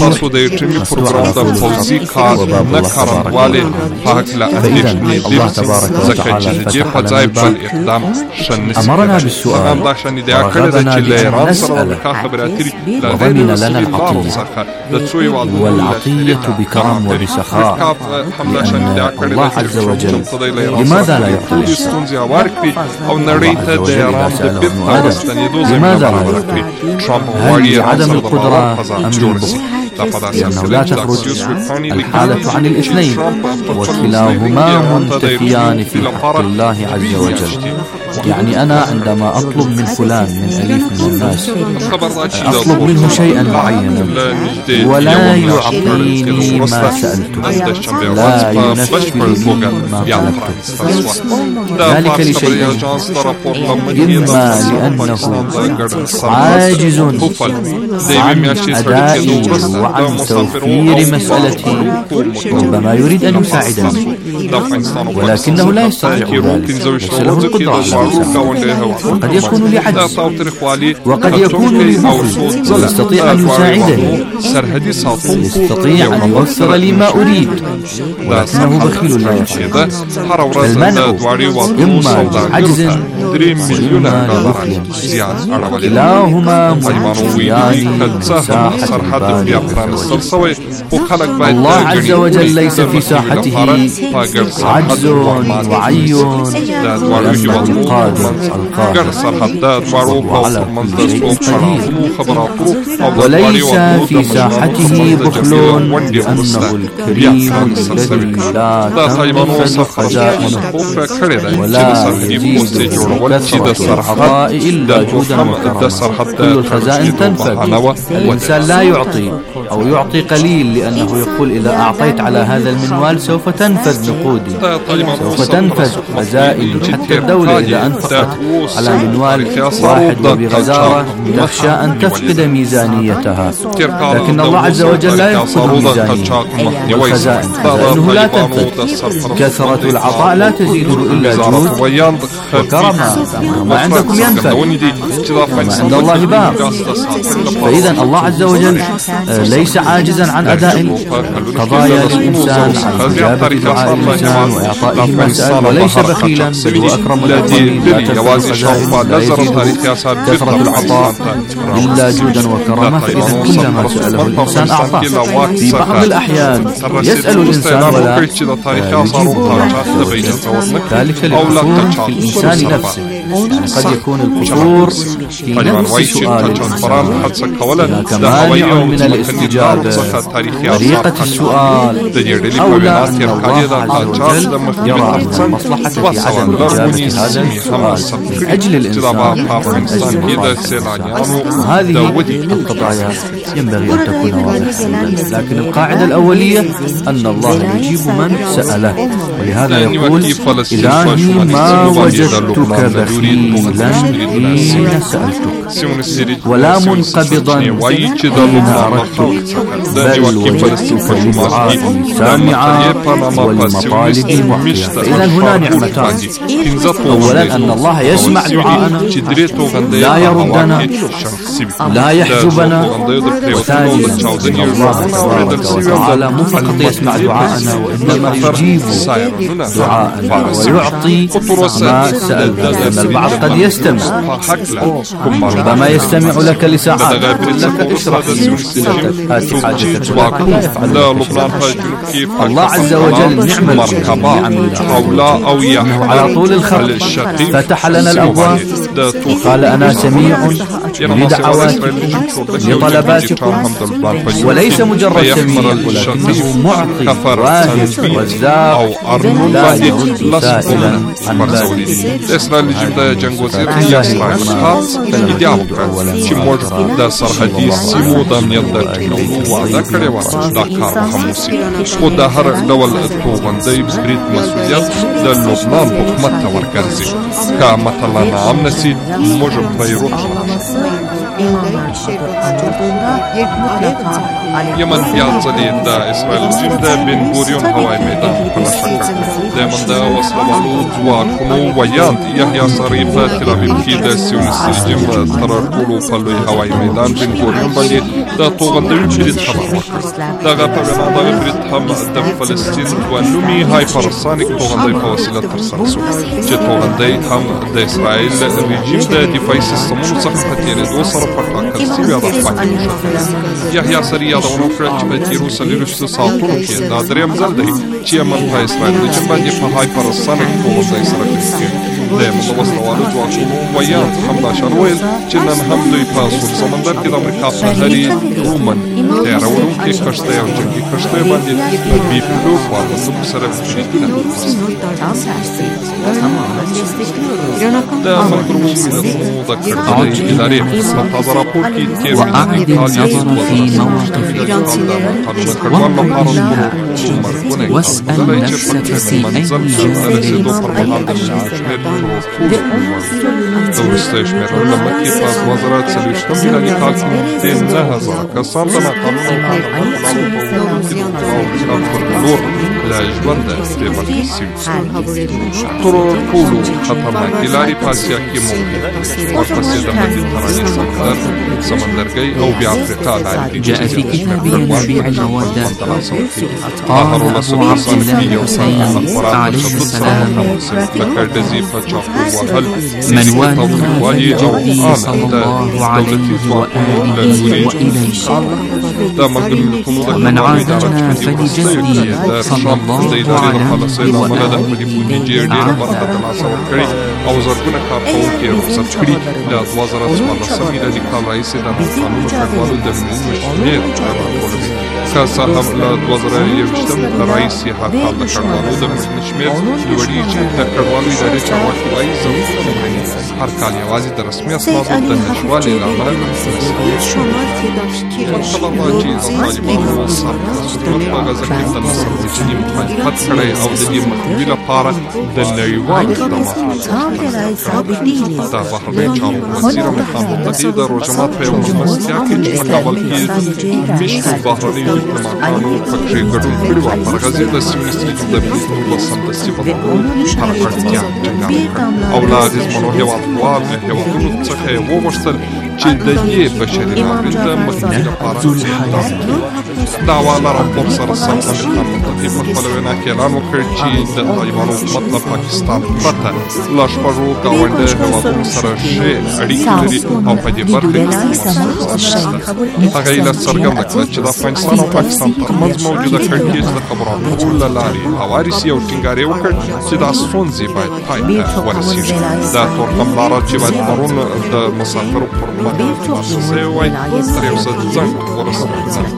فإذا الله تبارك وتعالى فتح لنا الباب، أمرنا بالسؤال ورغبنا بأن نسأل وضمن لنا العطية، والعطية بكرم وبسخاء، لأن الله عز وجل لماذا لا يعطي الإنسان؟ الله عز وجل إذا سأله ابن آدم لماذا لا يعطي؟ هل لعدم القدرة أم للبخل؟ لأنه لا تخرج الحالة عن الاثنين، وكلاهما منتفيان في حق الله عز وجل. يعني أنا عندما أطلب من فلان من أليف من الناس أطلب منه شيئا معينا ولا يعطيني ما سألته، لا ينفذ لي ما طلبته، ذلك لشيئين: إما لأنه عاجز عن أدائي وعن توفير مسألتي، ربما يريد أن يساعدني ولكنه لا يستطيع ذلك، ليس له القدرة على المساعدة. قد يكون لعجز وقد يكون لبخل، يستطيع أن يساعدني، يستطيع أن يوفر لي ما أريد، ولكنه بخيل لا يفعل. المنع إما لعجز وإما لبخل، كلاهما منفيان مساحة البال الله عز وجل ليس في ساحته عجز وعي، وإنه قادر على كل شيء قدير. وليس في ساحته بخل، لأنه الكريم الذي لا تنفذ خزائنه ولا يزيد كثرة العطاء إلا جودا وكرما. كل الخزائن تنفذ. الإنسان لا يعطي أو يعطي قليل، لأنه يقول إذا أعطيت على هذا المنوال سوف تنفذ نقودي، سوف تنفذ خزائني. حتى الدولة إذا أنفقت على منوال واحد وبغزارة تخشى أن تفقد ميزانيتها، لكن الله عز وجل لا يفقد ميزانية والخزائن، خزائنه لا تنفذ. كثرة العطاء لا تزيده إلا جود وكرما. ما عندكم ينفذ، وما عند الله باق. فإذا الله عز وجل ليس عاجزا عن أداء القضايا للإنسان، عن إجابة دعاء الإنسان وإعطائه ما سأل، وليس بخيلا بل هو أكرم الأكرمين. لا تفقد الخزائن، لا يزيد كثرة العطاء إلا جودا وكرما. فإذا كلما سأله الإنسان أعطاه. في بعض الأحيان يسأل الإنسان ولا يجيبه، ذلك للقصور في الإنسان نفسه. يعني قد يكون القصور في نفس سؤال الإنسان، هناك مانع من الاستجابة، طريقة السؤال، أو لا أن الله عز وجل يرى أن المصلحة في عدم إجابة هذا السؤال من أجل الإنسان، وهذه القضايا ينبغي أن تكون واضحة. لكن القاعدة الأولية أن الله يجيب من سأله، ولهذا يقول إلهي ما وجدتك بخيلا حين سألتك، ولا منقبضا حين أردتك، بل وجدتك لدعائي سامعا ولمطالبي محيا. فإذا هنا نعمتان: أولا أن الله يسمع دعاءنا، لا يردنا، لا يحجبنا. وثانيا أن الله تبارك وتعالى مو فقط يسمع دعاءنا، وإنما يجيب دعاءنا ويعطي ما سألنا. لأن البعض قد يستمع، ربما يستمع لك لساعات، يقول لك اشرح لي مشكلتك، هات حاجتك، ولكن لا يفعل الله عز وجل. نعم على طول الخط فتح لنا الأبواب، قال أنا سميع لدعواتكم لطلباتكم، وليس مجرد سميع ولكنه معطي واهب رزاق لا يرد سائلا عن باله. Yaman piyazzalı da İsrail'de Ben Gurion havai meydan konuşacak. Demanda wasalalu duakunu wayant Yahya Sarifa Tel Aviv kida Sionistim tarakulu fallu havai meydan Ben Gurion bali da toğandı çirit haber. Da gapagana da brit ham da Palestin ve Numi Hypersonik toğandı fawasila tersansu. Ce toğandı ham da İsrail rejimde difai sistemunu sahhatiyeli do sarfa akasi ve adafaki. Yahya Sariya da onu kırıcı Jerusalem üstü saltunu ki da drem zalde çiyaman pa İsrail'de cembandi pa Hypersonik toğandı İsrail. Demo da wasnawalu duakunu wayant hamda sharwel cinan hamdu ipasu zamandar ki Amerika pahari Roman terawun ki kaştaya uçaki kaştaya bandi bir pilot var bu sebep şiddet. Da makrumu da kırdı idare hatta rapor ki وأعد النظر في موقفها واسأل نفسك في أي لا يجبرنا استيبال السيوس طرور كولو خطرنا إلاري باسيا كي ممكن وقصيدة مدي تراني سمندر جاي أو بأفريقيا جاء في كتابه نبيع المودة قال أبو عبد الله الحسين عليه السلام من والي النبي صلى الله عليه وآله وإليه ومن عادانا فلجدي صلى الله عليه وآله او زرګونه کارکونکي رخصت کړي د 2014 میلادي کال راهیسې د قانون کډوالو د مشمیر راټولوي کاسه هم له 2021 راهیسې هر کال د کډوالو د مشمیر لوړي چې د کډوالو ادارې چارواکي وايي هر کال یوازې د رسمي اسنادو د نشوالي له امله طالبانو په غزه کې د نصر رژیم مخالفت کړی او د دې مخنیوي لپاره د نړیوالو خدماتو دا بهرنی چارو وزیر مقام متحد د روزمات په یو مجلسیا کې چې په کابل کې مشهور بهرني ډیپلوماټانو پکې ګډون کړی و پر غزه د سیمستري د بریټانیا سمدستي په حرکتیا او لا د زمونو هیوادونو څخه وغوښتل چې د دې بشري ناورین د مخنیوي لپاره دا والا راپور سره سم د متحد په خپل وینا کې اعلان وکړ چې د طالبانو حکومت له پاکستان پرته لا شپږو ګاونډي هیوادونو سره ښې اړیکې لري او په دې برخه کې هغه یې څرګنده کړه چې د افغانستان او پاکستان ترمنځ موجوده کړکېچ د خبرو له لارې هواري سي او ټینګار یې وکړ چې دا ستونزې باید پای ته ورسیږي دا تورتم لاره چې باید پرون د مسافرو پر مخ سه وای تر یو څه ځنډ ورسېږي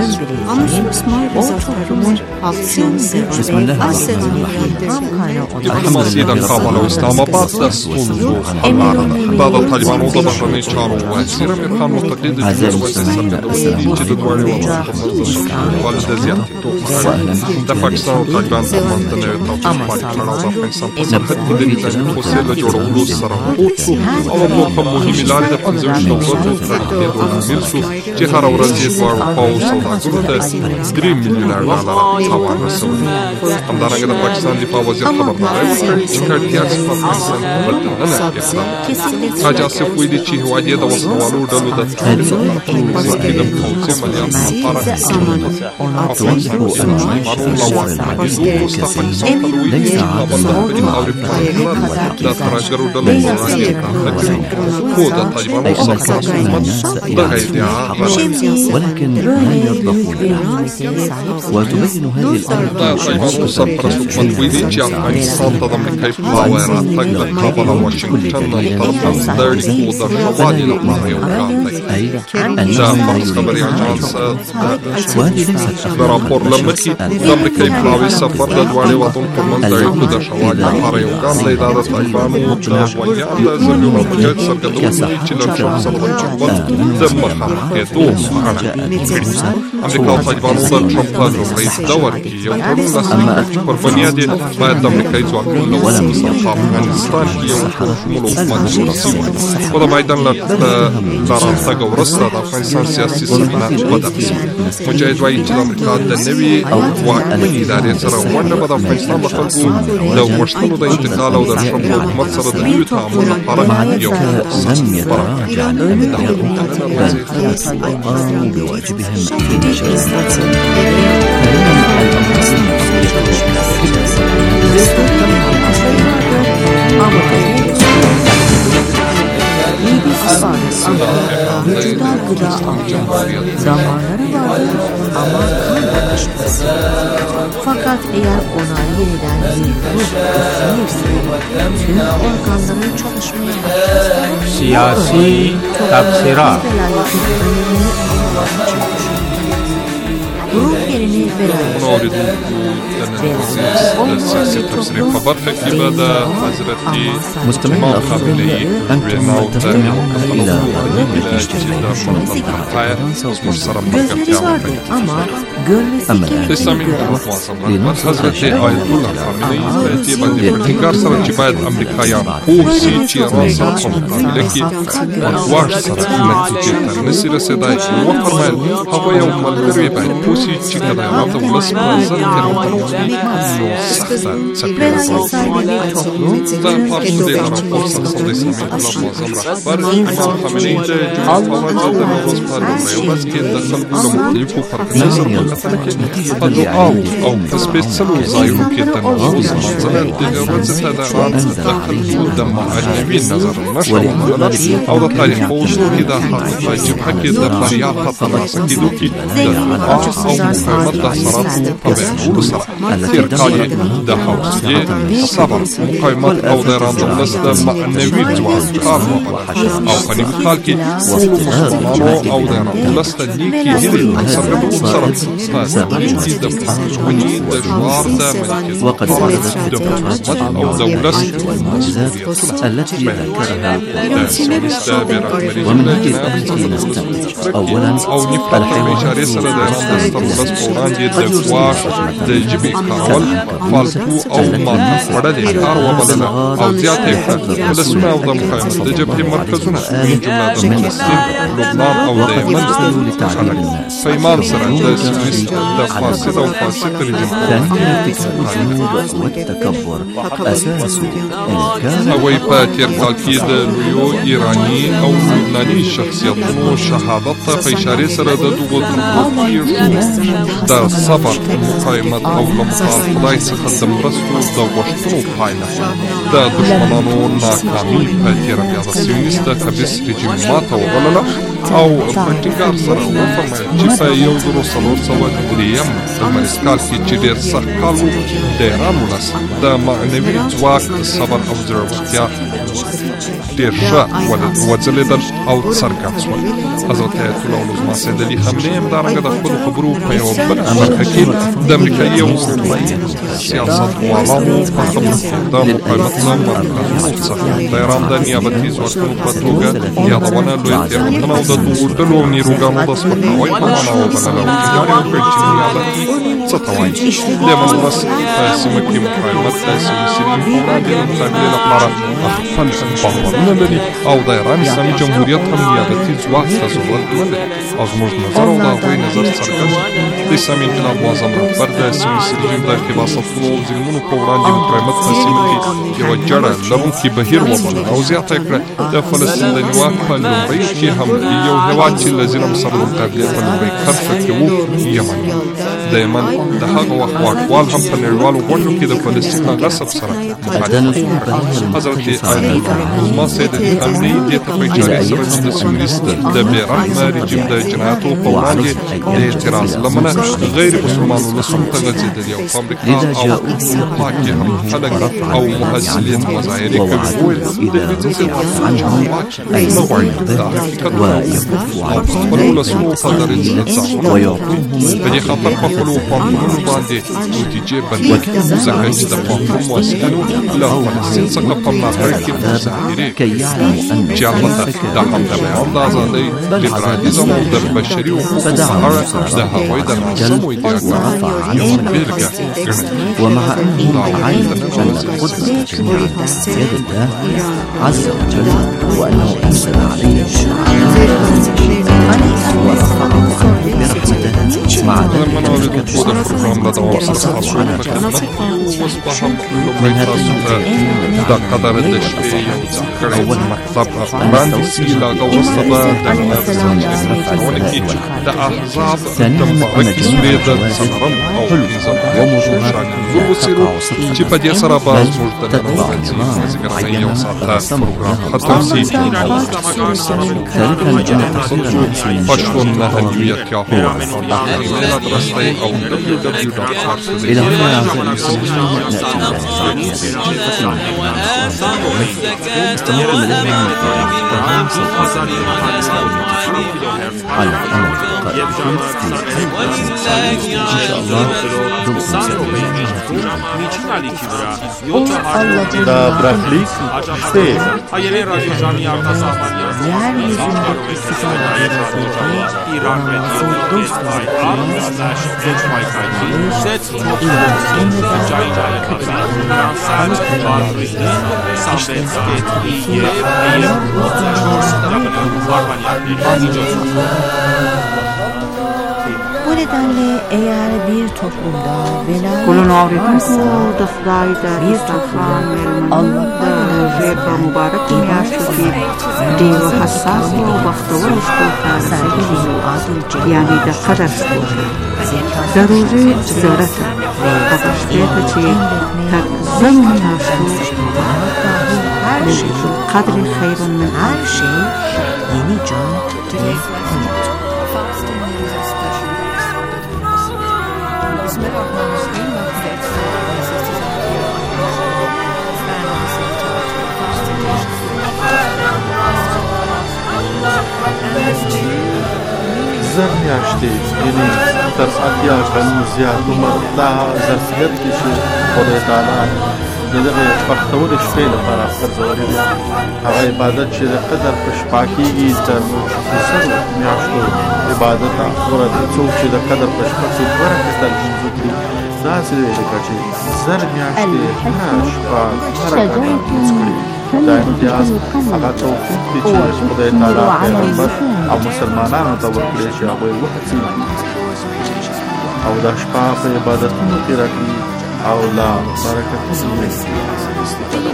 بسم الله الرحمن الرحيم حماسي د کابل او اسلام آباد د ستونزو دا د طالبانو د بهرني چارو وزیر امیر خان متقي د چې د دوه ډول د زیاتې د پاکستان او طالبان ترمنځ د نوي توافق تړاو د افغانستان په سرحد کې د پروسې له جوړولو سره وڅو او په مهمه لار د 15 ډالرو لامل شو چې هر ورځ یې دوه پاو سوداګرو ته 3 میلیون ډالر تاوان رسوي. همدارنګه د پاکستان دفاع وزیر خبرداری ورکړ چې کړتیا په افغانستان کې بدلونه حاجي آصف ویلي چې هیواد یې د وسلوالو ډلو د تحریک د پوځي عملیاتو لپاره افغانستان د ترهګرو ډلو خو د طالبانو سره دغه ادعا ولكن لا يرضخون وتبين هذه طالبانو سرپرست ویلي چې افغانستان ته د امریکایي پلاوی راتګ د کابل او واشنګټن ترمنځ د اړیکو د ښه والي لپاره یو ګام دی. د فارس خبري اژانس د راپور له مخې د امریکایي پلاوي سفر د دواړو هیوادونو ترمنځ د اړیکو د ښه والي لپاره یو ګام دی. دا د طالبانو د ویان د ضمیمه مجاهد څرګندونې چې له ټرمپ سره د چوکاټ د مخامخ کېدو په اړه امریکا او طالبانو د ټرمپ په لومړي دور کې یو تړون لاسلیک کړ چې پر بنیاد یې باید د امریکایي ځواکونو له وسلو سره په افغانستان کې یو ټولشموله حکومت جوړ شي. خو د بایدن له راتګ وروسته د افغانستان سیاسي صحنه بدل شوه. مجاهد وایي چې د امریکا د نوي واکمنې ادارې سره ونډه به د افغانستان د خلکو د غوښتنو د انتقال او د ټرمپ حکومت سره د نوي تعامل لپاره یو فرصت fakat eğer onay yeniden bir grup düşünürse tüm organların çalışmaya siyasi tafsirat grup yerini velayet مستمعين الأخرين أنتم تستمعون إلى أما حضرت آیت الله خامنه‌ای په باندې په ټینګار سره چې باید امریکایان پوه شي چې ایران سره په مقابله کې واټ سره نتیجې ته نشي رسیدای. وفرمایل هغه یو ملګری باید پوه شي چې کله ایران دولس بازار كروتنوكي كنو سختا سبيل دا پارسو دي ارا فرصة صدي سمين لابو زمرا بار امام خميني دا جمع فوراجة دا نوروز بارو ريوباز كي دخل بولو مختلفو فرقنزر ملتنكي فدو او تسبيت سلو زايرو كي دا نوروز منزلات دي رزتا دا ران دخل بول دا معنوي نظر نشر ومدلت او دا تاريخ بوشو كي دا حقا جمع كي دا فريا خطنا سكيدو كي دا او محمد دا سراتو طبيعن ورسرا تيركالي دا حوصي صبر مقايمات او دا ران دولس دا معنوي جوان كار او خاني بخالكي وصمانو او دا ران دولس دا نيكي هيري سرقدو وصرا فنيكي دا وني دا جوار دا ملكي وقد وردت دا حكومت او دولس التي ذكرها ومن هذه التي نستنتج أولا الحوار سره د ایران د سترولس په وړاندې د ګواښ د ژبې کارول فالتو او ماته خوړلې کار وبلله او زیاته یې کړه ولسونه او د مقاومت د جبهې مرکزونه من جمله د فلسطین لبنان او د یمن خلک په ایمان سره د سویس د فاسد او فاسد رژیم والتكبر أساس إنكار هغوی په تېر کال کې د لویو ایراني او لبناني شخصیتونو شهادت ته په اشارې سره د دغو د صبر مقاومت او له متعال خدای څخه د مرستو د غوښتنو پایله د دښمنانو ناکامي په تېره بیا د سیونیست د خبیث رژیم ماته وبلله او په ټینګار سره وفرمایل چې په 1403 لمریز کال کې چې ډېر سخت کال و د ایران ولس د معنوي ځواک صبر او زړورتیا ډېر ښه وځلېدل او څرګند شول. حضرت آیت الله العظمي سید علي خامنه‌ي همدارنګه د خپلو خبرو په یوه بله برخه کې د امریکایي او سیاستوالانو په خبرو کې د مقاومت له مرکزونو څخه د ایران د نیابتي ځواکونو په توګه یادونه لویه تېروتنه او د دغو ډلو او نیروګانو د سپکاوي په معنا وبلله او ټینګار یې وکړ چې نیابتي څه ته وایي. د یمن ولس په سیمه کې مقاومت د سیاسي رژیم په وړاندې د مقابلې لپاره خپل باورونه لري او د ایران اسلامي جمهوریت هم نیابتي ځواک ته ضرورت نه لري او زموږ نظر او د هغوی نظر څرګند د اسلامي انقلاب معظم رهبر د سیاسي رژیم د انقباضاتونو او ظلمونو په وړاندې مقاومت په سیمه کې یوه جړه لرونکي بهیر وبلله او زیاته یې کړه د فلسطین د نیواک په لومړیو کې هم یو هېواد چې له ظلم سره د مقابلې په لومړۍ کرښه کې و یمن د یمن د هغه وخت واکوال هم په نړیوالو غونډو کې د فلسطین له غصب سره مخالفت وکړ. حضرت آیت الله العظمي سید علي خامنه‌ي دې ته په اشارې سره چې د سیونیست د بې رحمه رژیم د جنایاتو په وړاندې د اعتراض لمنه غیر مسلمان ولسونو ته غځېدلي او په امریکا او اروپا کې هم خلک او محصلین مظاهرې کوي وویل د دې څخه نه غواړي دا حقیقت او په خپلو ولسونو په درېڅ په دې خاطر په خپلو پوهنتونونو باندې بودیجې بندوي ځکه چې د پوهنتون محصلینو له فلسطین څخه په ملاتړ کې مظاهرې چې البته دا هم د بیان د ازادۍ لیبرالیزم او د بشري حقوقو په اړه د هغوی د ناسمو ادعاګانو یوه بېلګه ګڼي. ومع أنه عين أن القدرة جميعا بيد الله عز وجل وأنه أنزل عليه ورفعه برحمته مع ذلك من هذا قدر الدشبي أول مكتب مهندسي لاغا وصبا دا أحزاب دمباركي سوريا دا سنرم أو نظام ومشان الوسيرو چې په دې سره باز موږ د نړۍ مزګرۍ یو ساعته پروګرام ختم سي پښتون له هویت یا هو ایمیل ادرس دی او www.farsi إلى هنا أعزائي المستمعين استمعوا إلينا على أمل قائد إن شاء الله دا برخلیک سه ایران nedenle eğer bir toplumda ګلونو اوریدونکو د خدای د استغفار مېلمنو د روژې په مبارکو میاشتو کې ډېرو حساسو او بختورو شپو ته رسېدلي یعنې د قدر شپو ته د روژې زړه ته هغه شپې ته چې تر زرو میاشتو لیلة القدر خیر من her şey yeni can ve umut. زر میاشتې یعنې تر 80 کلونو زیات عمر دا ظرفیت کې چې خدای تعالی د دغه بختورې شپې لپاره فرضولې ده هغه عبادت چې د قدر په شپه کېږي تر زرو میاشتو عبادت غوره دی څوک چې د قدر په شپه کې دوه رکعته لمونځ وکړي داسې دی لکه چې زر میاشتې هره شپه هره رکعته لمونځ کړي دا امتیاز هغه توفیق دی چې خدای تعالی پیغمبر او مسلمانانو ته ورکړی چې هغوی وهڅوي او دا شپه په عبادتونو تېره کړي او لا برکتونه استفاده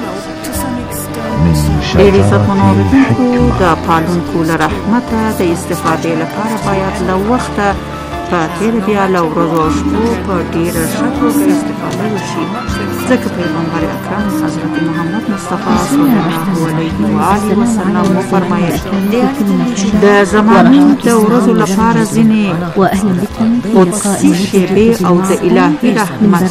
ډېر عزتمنو اورېدونکو د پالونکو له رحمته د استفادې لپاره باید له وخته په تېره بیا له ورځو او شپو په ډېره ښه توګه استفاده وشي ځکه پیغمبر اکرم حضرت محمد مصطفی صلی الله علیه و وسلم وفرمایل د زمانو د ورځو لپاره ځینې قدسي شیبې او د الهي رحمت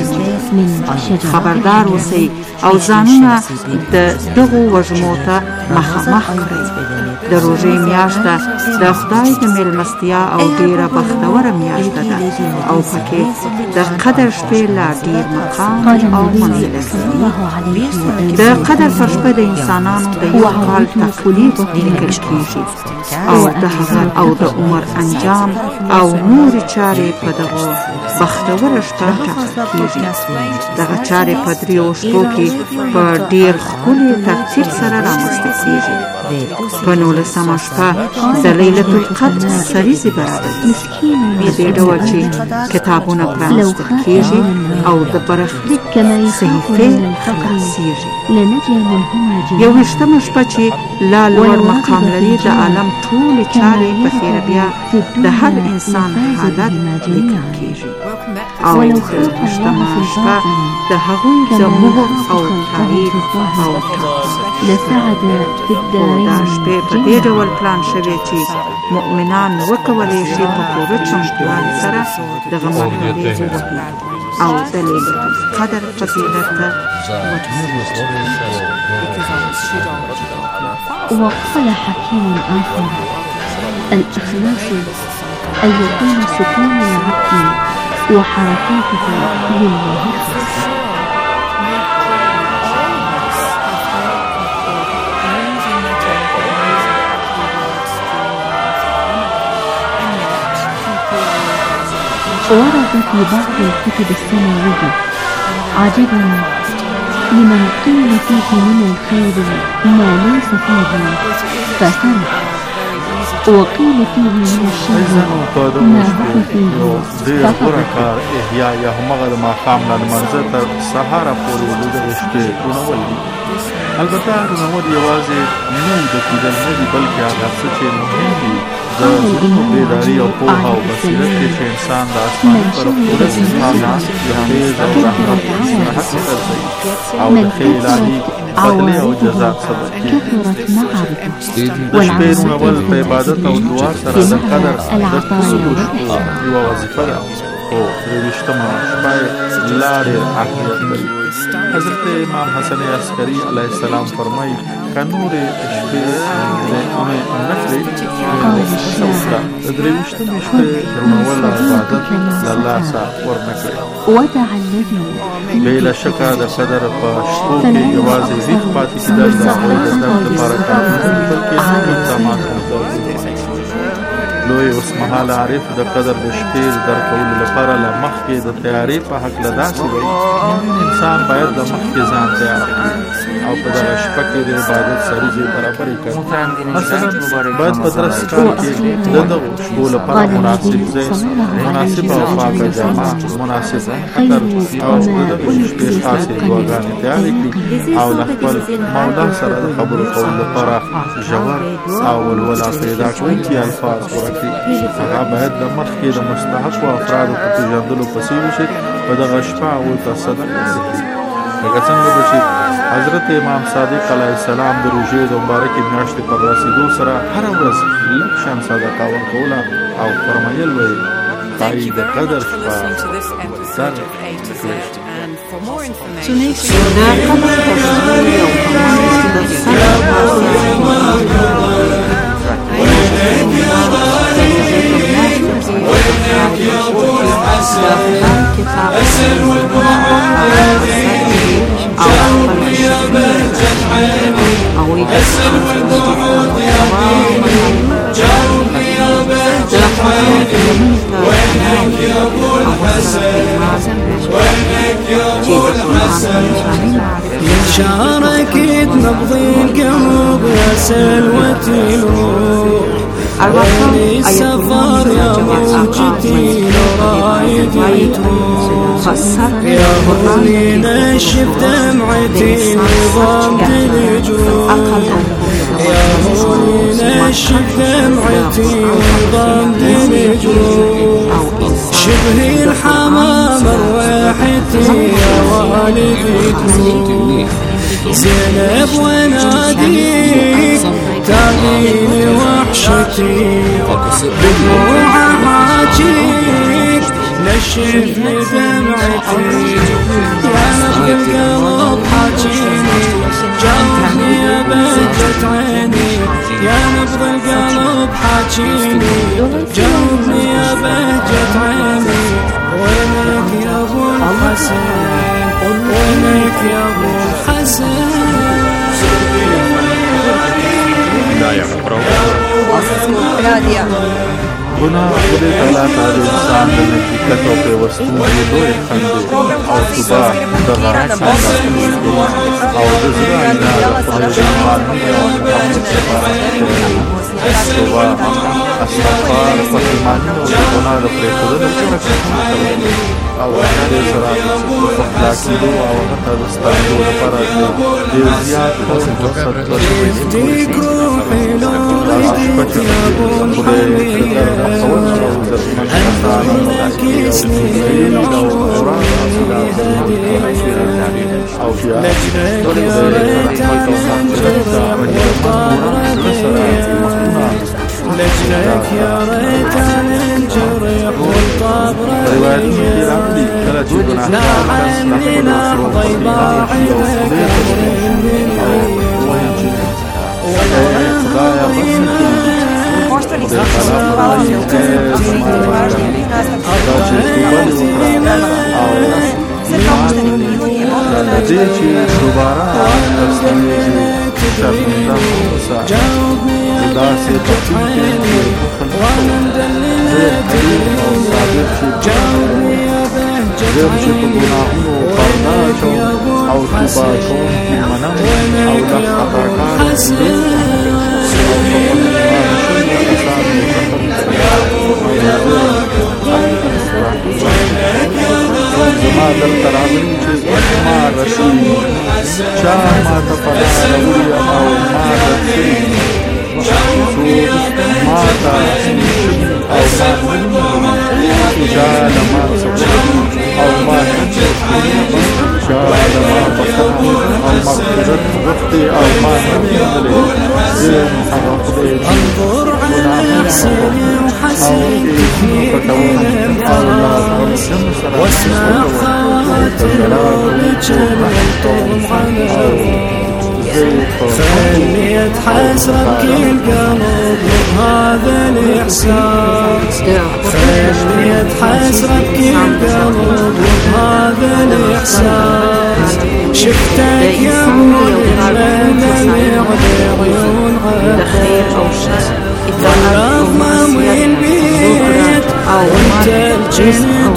خبردار اوسئ او ځانونه د دغو وږمو ته مخامخ کړئ د روژې میاشته د خدای د میلمستیا او ډېره بختوره میاشته ده او پکې د قدر شپې لا ډېر مقام او منزلت لري د قدر پر شپه د انسانانو د یو کال تقدیر لیکل کېږي او د هغه او د عمر انجام او نور چارې په دغه بختوره شپه ټاکل کېږي دغه چارې په دریو شپو کې په ډېر ښکلي ترتیب سره رامنځته کېږي په 19مه شپه د لیلة القدر سریزې برابري په دې ډول چې کتابونه پرانیستل کېږي او د برخلیک صحیفې خلاصېږي 21مه شپه چې لا لوړ مقام لري د عالم ټولې چارې په تېره بیا د هر انسان حالت لیکل کېږي او 22مه شپه د هغوی د مهر او تایید او دا شپې په دې ډول پلان شوې چې مؤمنان وکولی شي په پوره چمتووالي سره دغه مرحلې ووهي او د لیلة القدر فضیلت ته وقال حكيم آخر الإخلاص أن يكون سكون العقل وحركاته لله خاصة ورد في بعض الكتب السماوية عجبا لمن قيل فيه من الخير ما ليس فيه فسرح وقيل فيه من الشر ما هو فيه ففرح احیاء یا همغه د ماښام نه لمانځه تر سهاره پورې د دغې شپې رونول دي البته رونول یوازې نوم د کېدل نه دي بلکې هغه څه چې مهم دي د زړونو بیداري او پوهه او بصیرت کې چې انسان د اسماني طرفونه امتحانات د فیض او رحمت صحت ګرځوي او د ښې الهي بدلې او جزا سبب کېږي د شپې رونول په عبادت او دعا سره د قدر د ټولو شپو یوه وظیفه ده خو 23مه شپه یې لا ډېر اهمیت لري حضرت امام حسن عسکري علیه السلام فرمایي که نورې شپې نه کړې هڅه وکړه د 23مې شپې رونول عبادت له لاسه ورنه کړې بې له شکه د قدر په شپو کې یوازې ویښ پاتې کېدل د هغوی د درد لپاره کافي نه دي بلکې نور اقدامات هم ضروري دي لوی اوسمهال عارف د قدر د شپې درکولو لپاره له مخکې د تیارې په هکله داسې وایي مؤمن انسان باید د مخکې ځان تیار کړي او په دغه شپه کې د عبادت سریزې برابرې کړي. مثلا باید په درس کال کې د دغو شپو لپاره مناسب ځای، مناسب او پاکه جامه، مناسب عطر او د دغې شپې خاصې دعاګانې تیارې کړي او له خپل مولا سره د خبرو کولو لپاره ژور او ولوله پیدا کوونکي الفاظ غوره کړي. هغه باید د مخکې د مستحقو افرادو په پېژندلو پسې وشي، په دغه شپه هغوی ته صدقه وکړي. لکه څنګه به چې حضرت امام صادق علیه السلام د روژې د مبارکې میاشتې په رسېدو سره هره ورځ لږ شان صدقه ورکوله او فرمایل به یې ښایي د قدر شپه ورتر کړی شي. شاركت نبض القلب يا سلوتي الروح ويلي السفر يا موجتي لرايدي تروح يا هوني نشف دمعتي وضمت الجروح يا هوني نشف دمعتي وضمت الجروح شبه الحمام روحتي يا والدي تروح زينب وناديك تابيني وحشتي بدموع حاجيك نشفني دمعتي يا نبض القلب حاجيني جاوبني يا بهجة عيني يا نبض القلب حاجيني جاوبني يا بهجة عيني وينك يا ابو الحسن وينك يا ابو الحسن. گناه خود تعالی ته د انسان د نزدېکت او پیوستون لویې خندې او توبه دغه انسان راټولوي او د زړه آینه د خدای د قانون او محمد سپارښت کوي. توبه استغفار پښیماني او د ګناه د پرېښودلو لپاره کوي او هغې سره د پخلا کېدو او هغه ته د ستنېدو لپاره ډېر زیات فرصت ورکوي. لجلك يا ريت ننجرح والطاب ريح لا عني لحظة ضاعي جاوبني يا عيني وانا مدللك جاوبني يا بهجة عيني وينك يا ابو الحسن وينك يا ابو الحسن زما دلته راغلي چې ما رسول چا ما ته پناه راوړي او ما درکړي ما ته او ما چا له ما او ما چا له ما بخښنه او مغفرت غوښتي او ما نمېدلی زه هغه خدای انظر على نفسي وحسيت واسمع خواطر وبجلد طمعنا خليت حسرك القلب بهذا الإحساس خليت حسرك القلب بهذا الإحساس شفتك يا ولد عيون غير ظل الضمام والبيت الجنة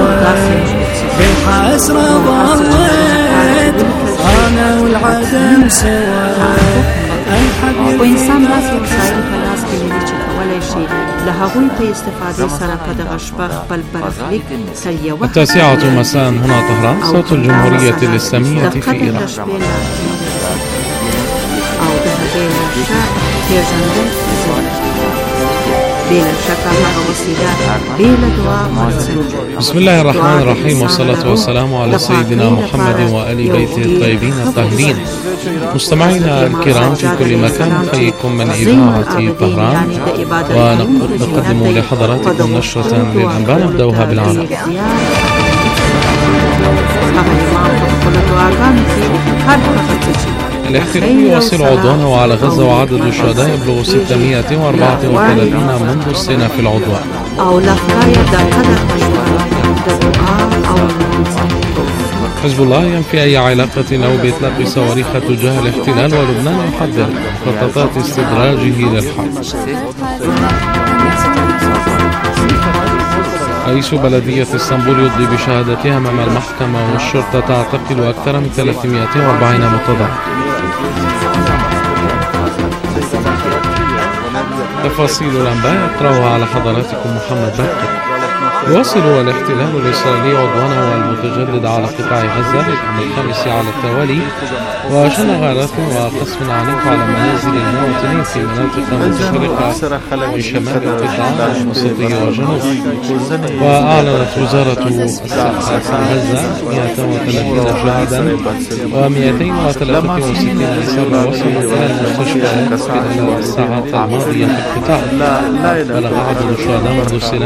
بالحسرة ضليت أنا والعدم سوا خو انسان داسې وسایل په لاس کې لري چې کولی شي له هغوی په استفادې سره په دغه شپه خپل برخلیک تر یوه 9 مساء هنا طهران صوت الجمهورية الإسلامية في إيران. او د هغې نقشه پېژندل بسم الله الرحمن الرحيم والصلاة والسلام على سيدنا محمد وآل بيته الطيبين الطاهرين. مستمعينا الكرام في كل مكان نحييكم من إذاعة طهران ونقدم لحضراتكم نشرة للأنباء نبدأها بالعرب. الاحتلال يواصل عدوانه على غزة وعدد الشهداء يبلغ 634 منذ السنة في العدوان. حزب الله ينفي أي علاقة أو بإطلاق صواريخ تجاه الاحتلال، ولبنان يحذر مخططات استدراجه للحرب. رئيس بلدية اسطنبول يدلي بشهادته أمام المحكمة، والشرطة تعتقل أكثر من 340 متظاهر. تفاصيل الأنباء يقرأها على حضراتكم محمد بكر. يواصل الاحتلال الإسرائيلي عدوانه المتجدد على قطاع غزة لليوم الخامس على التوالي، وشن غارات وقصف عنيف على منازل المواطنين في مناطق متفرقة من شمال القطاع الوسطي وجنوب. وأعلنت وزارة الصحة في غزة 130 شهيدا و263 إصابة وصلوا إلى المستشفيات خلال الساعات الماضية في القطاع. بلغ عدد الشهداء منذ السنة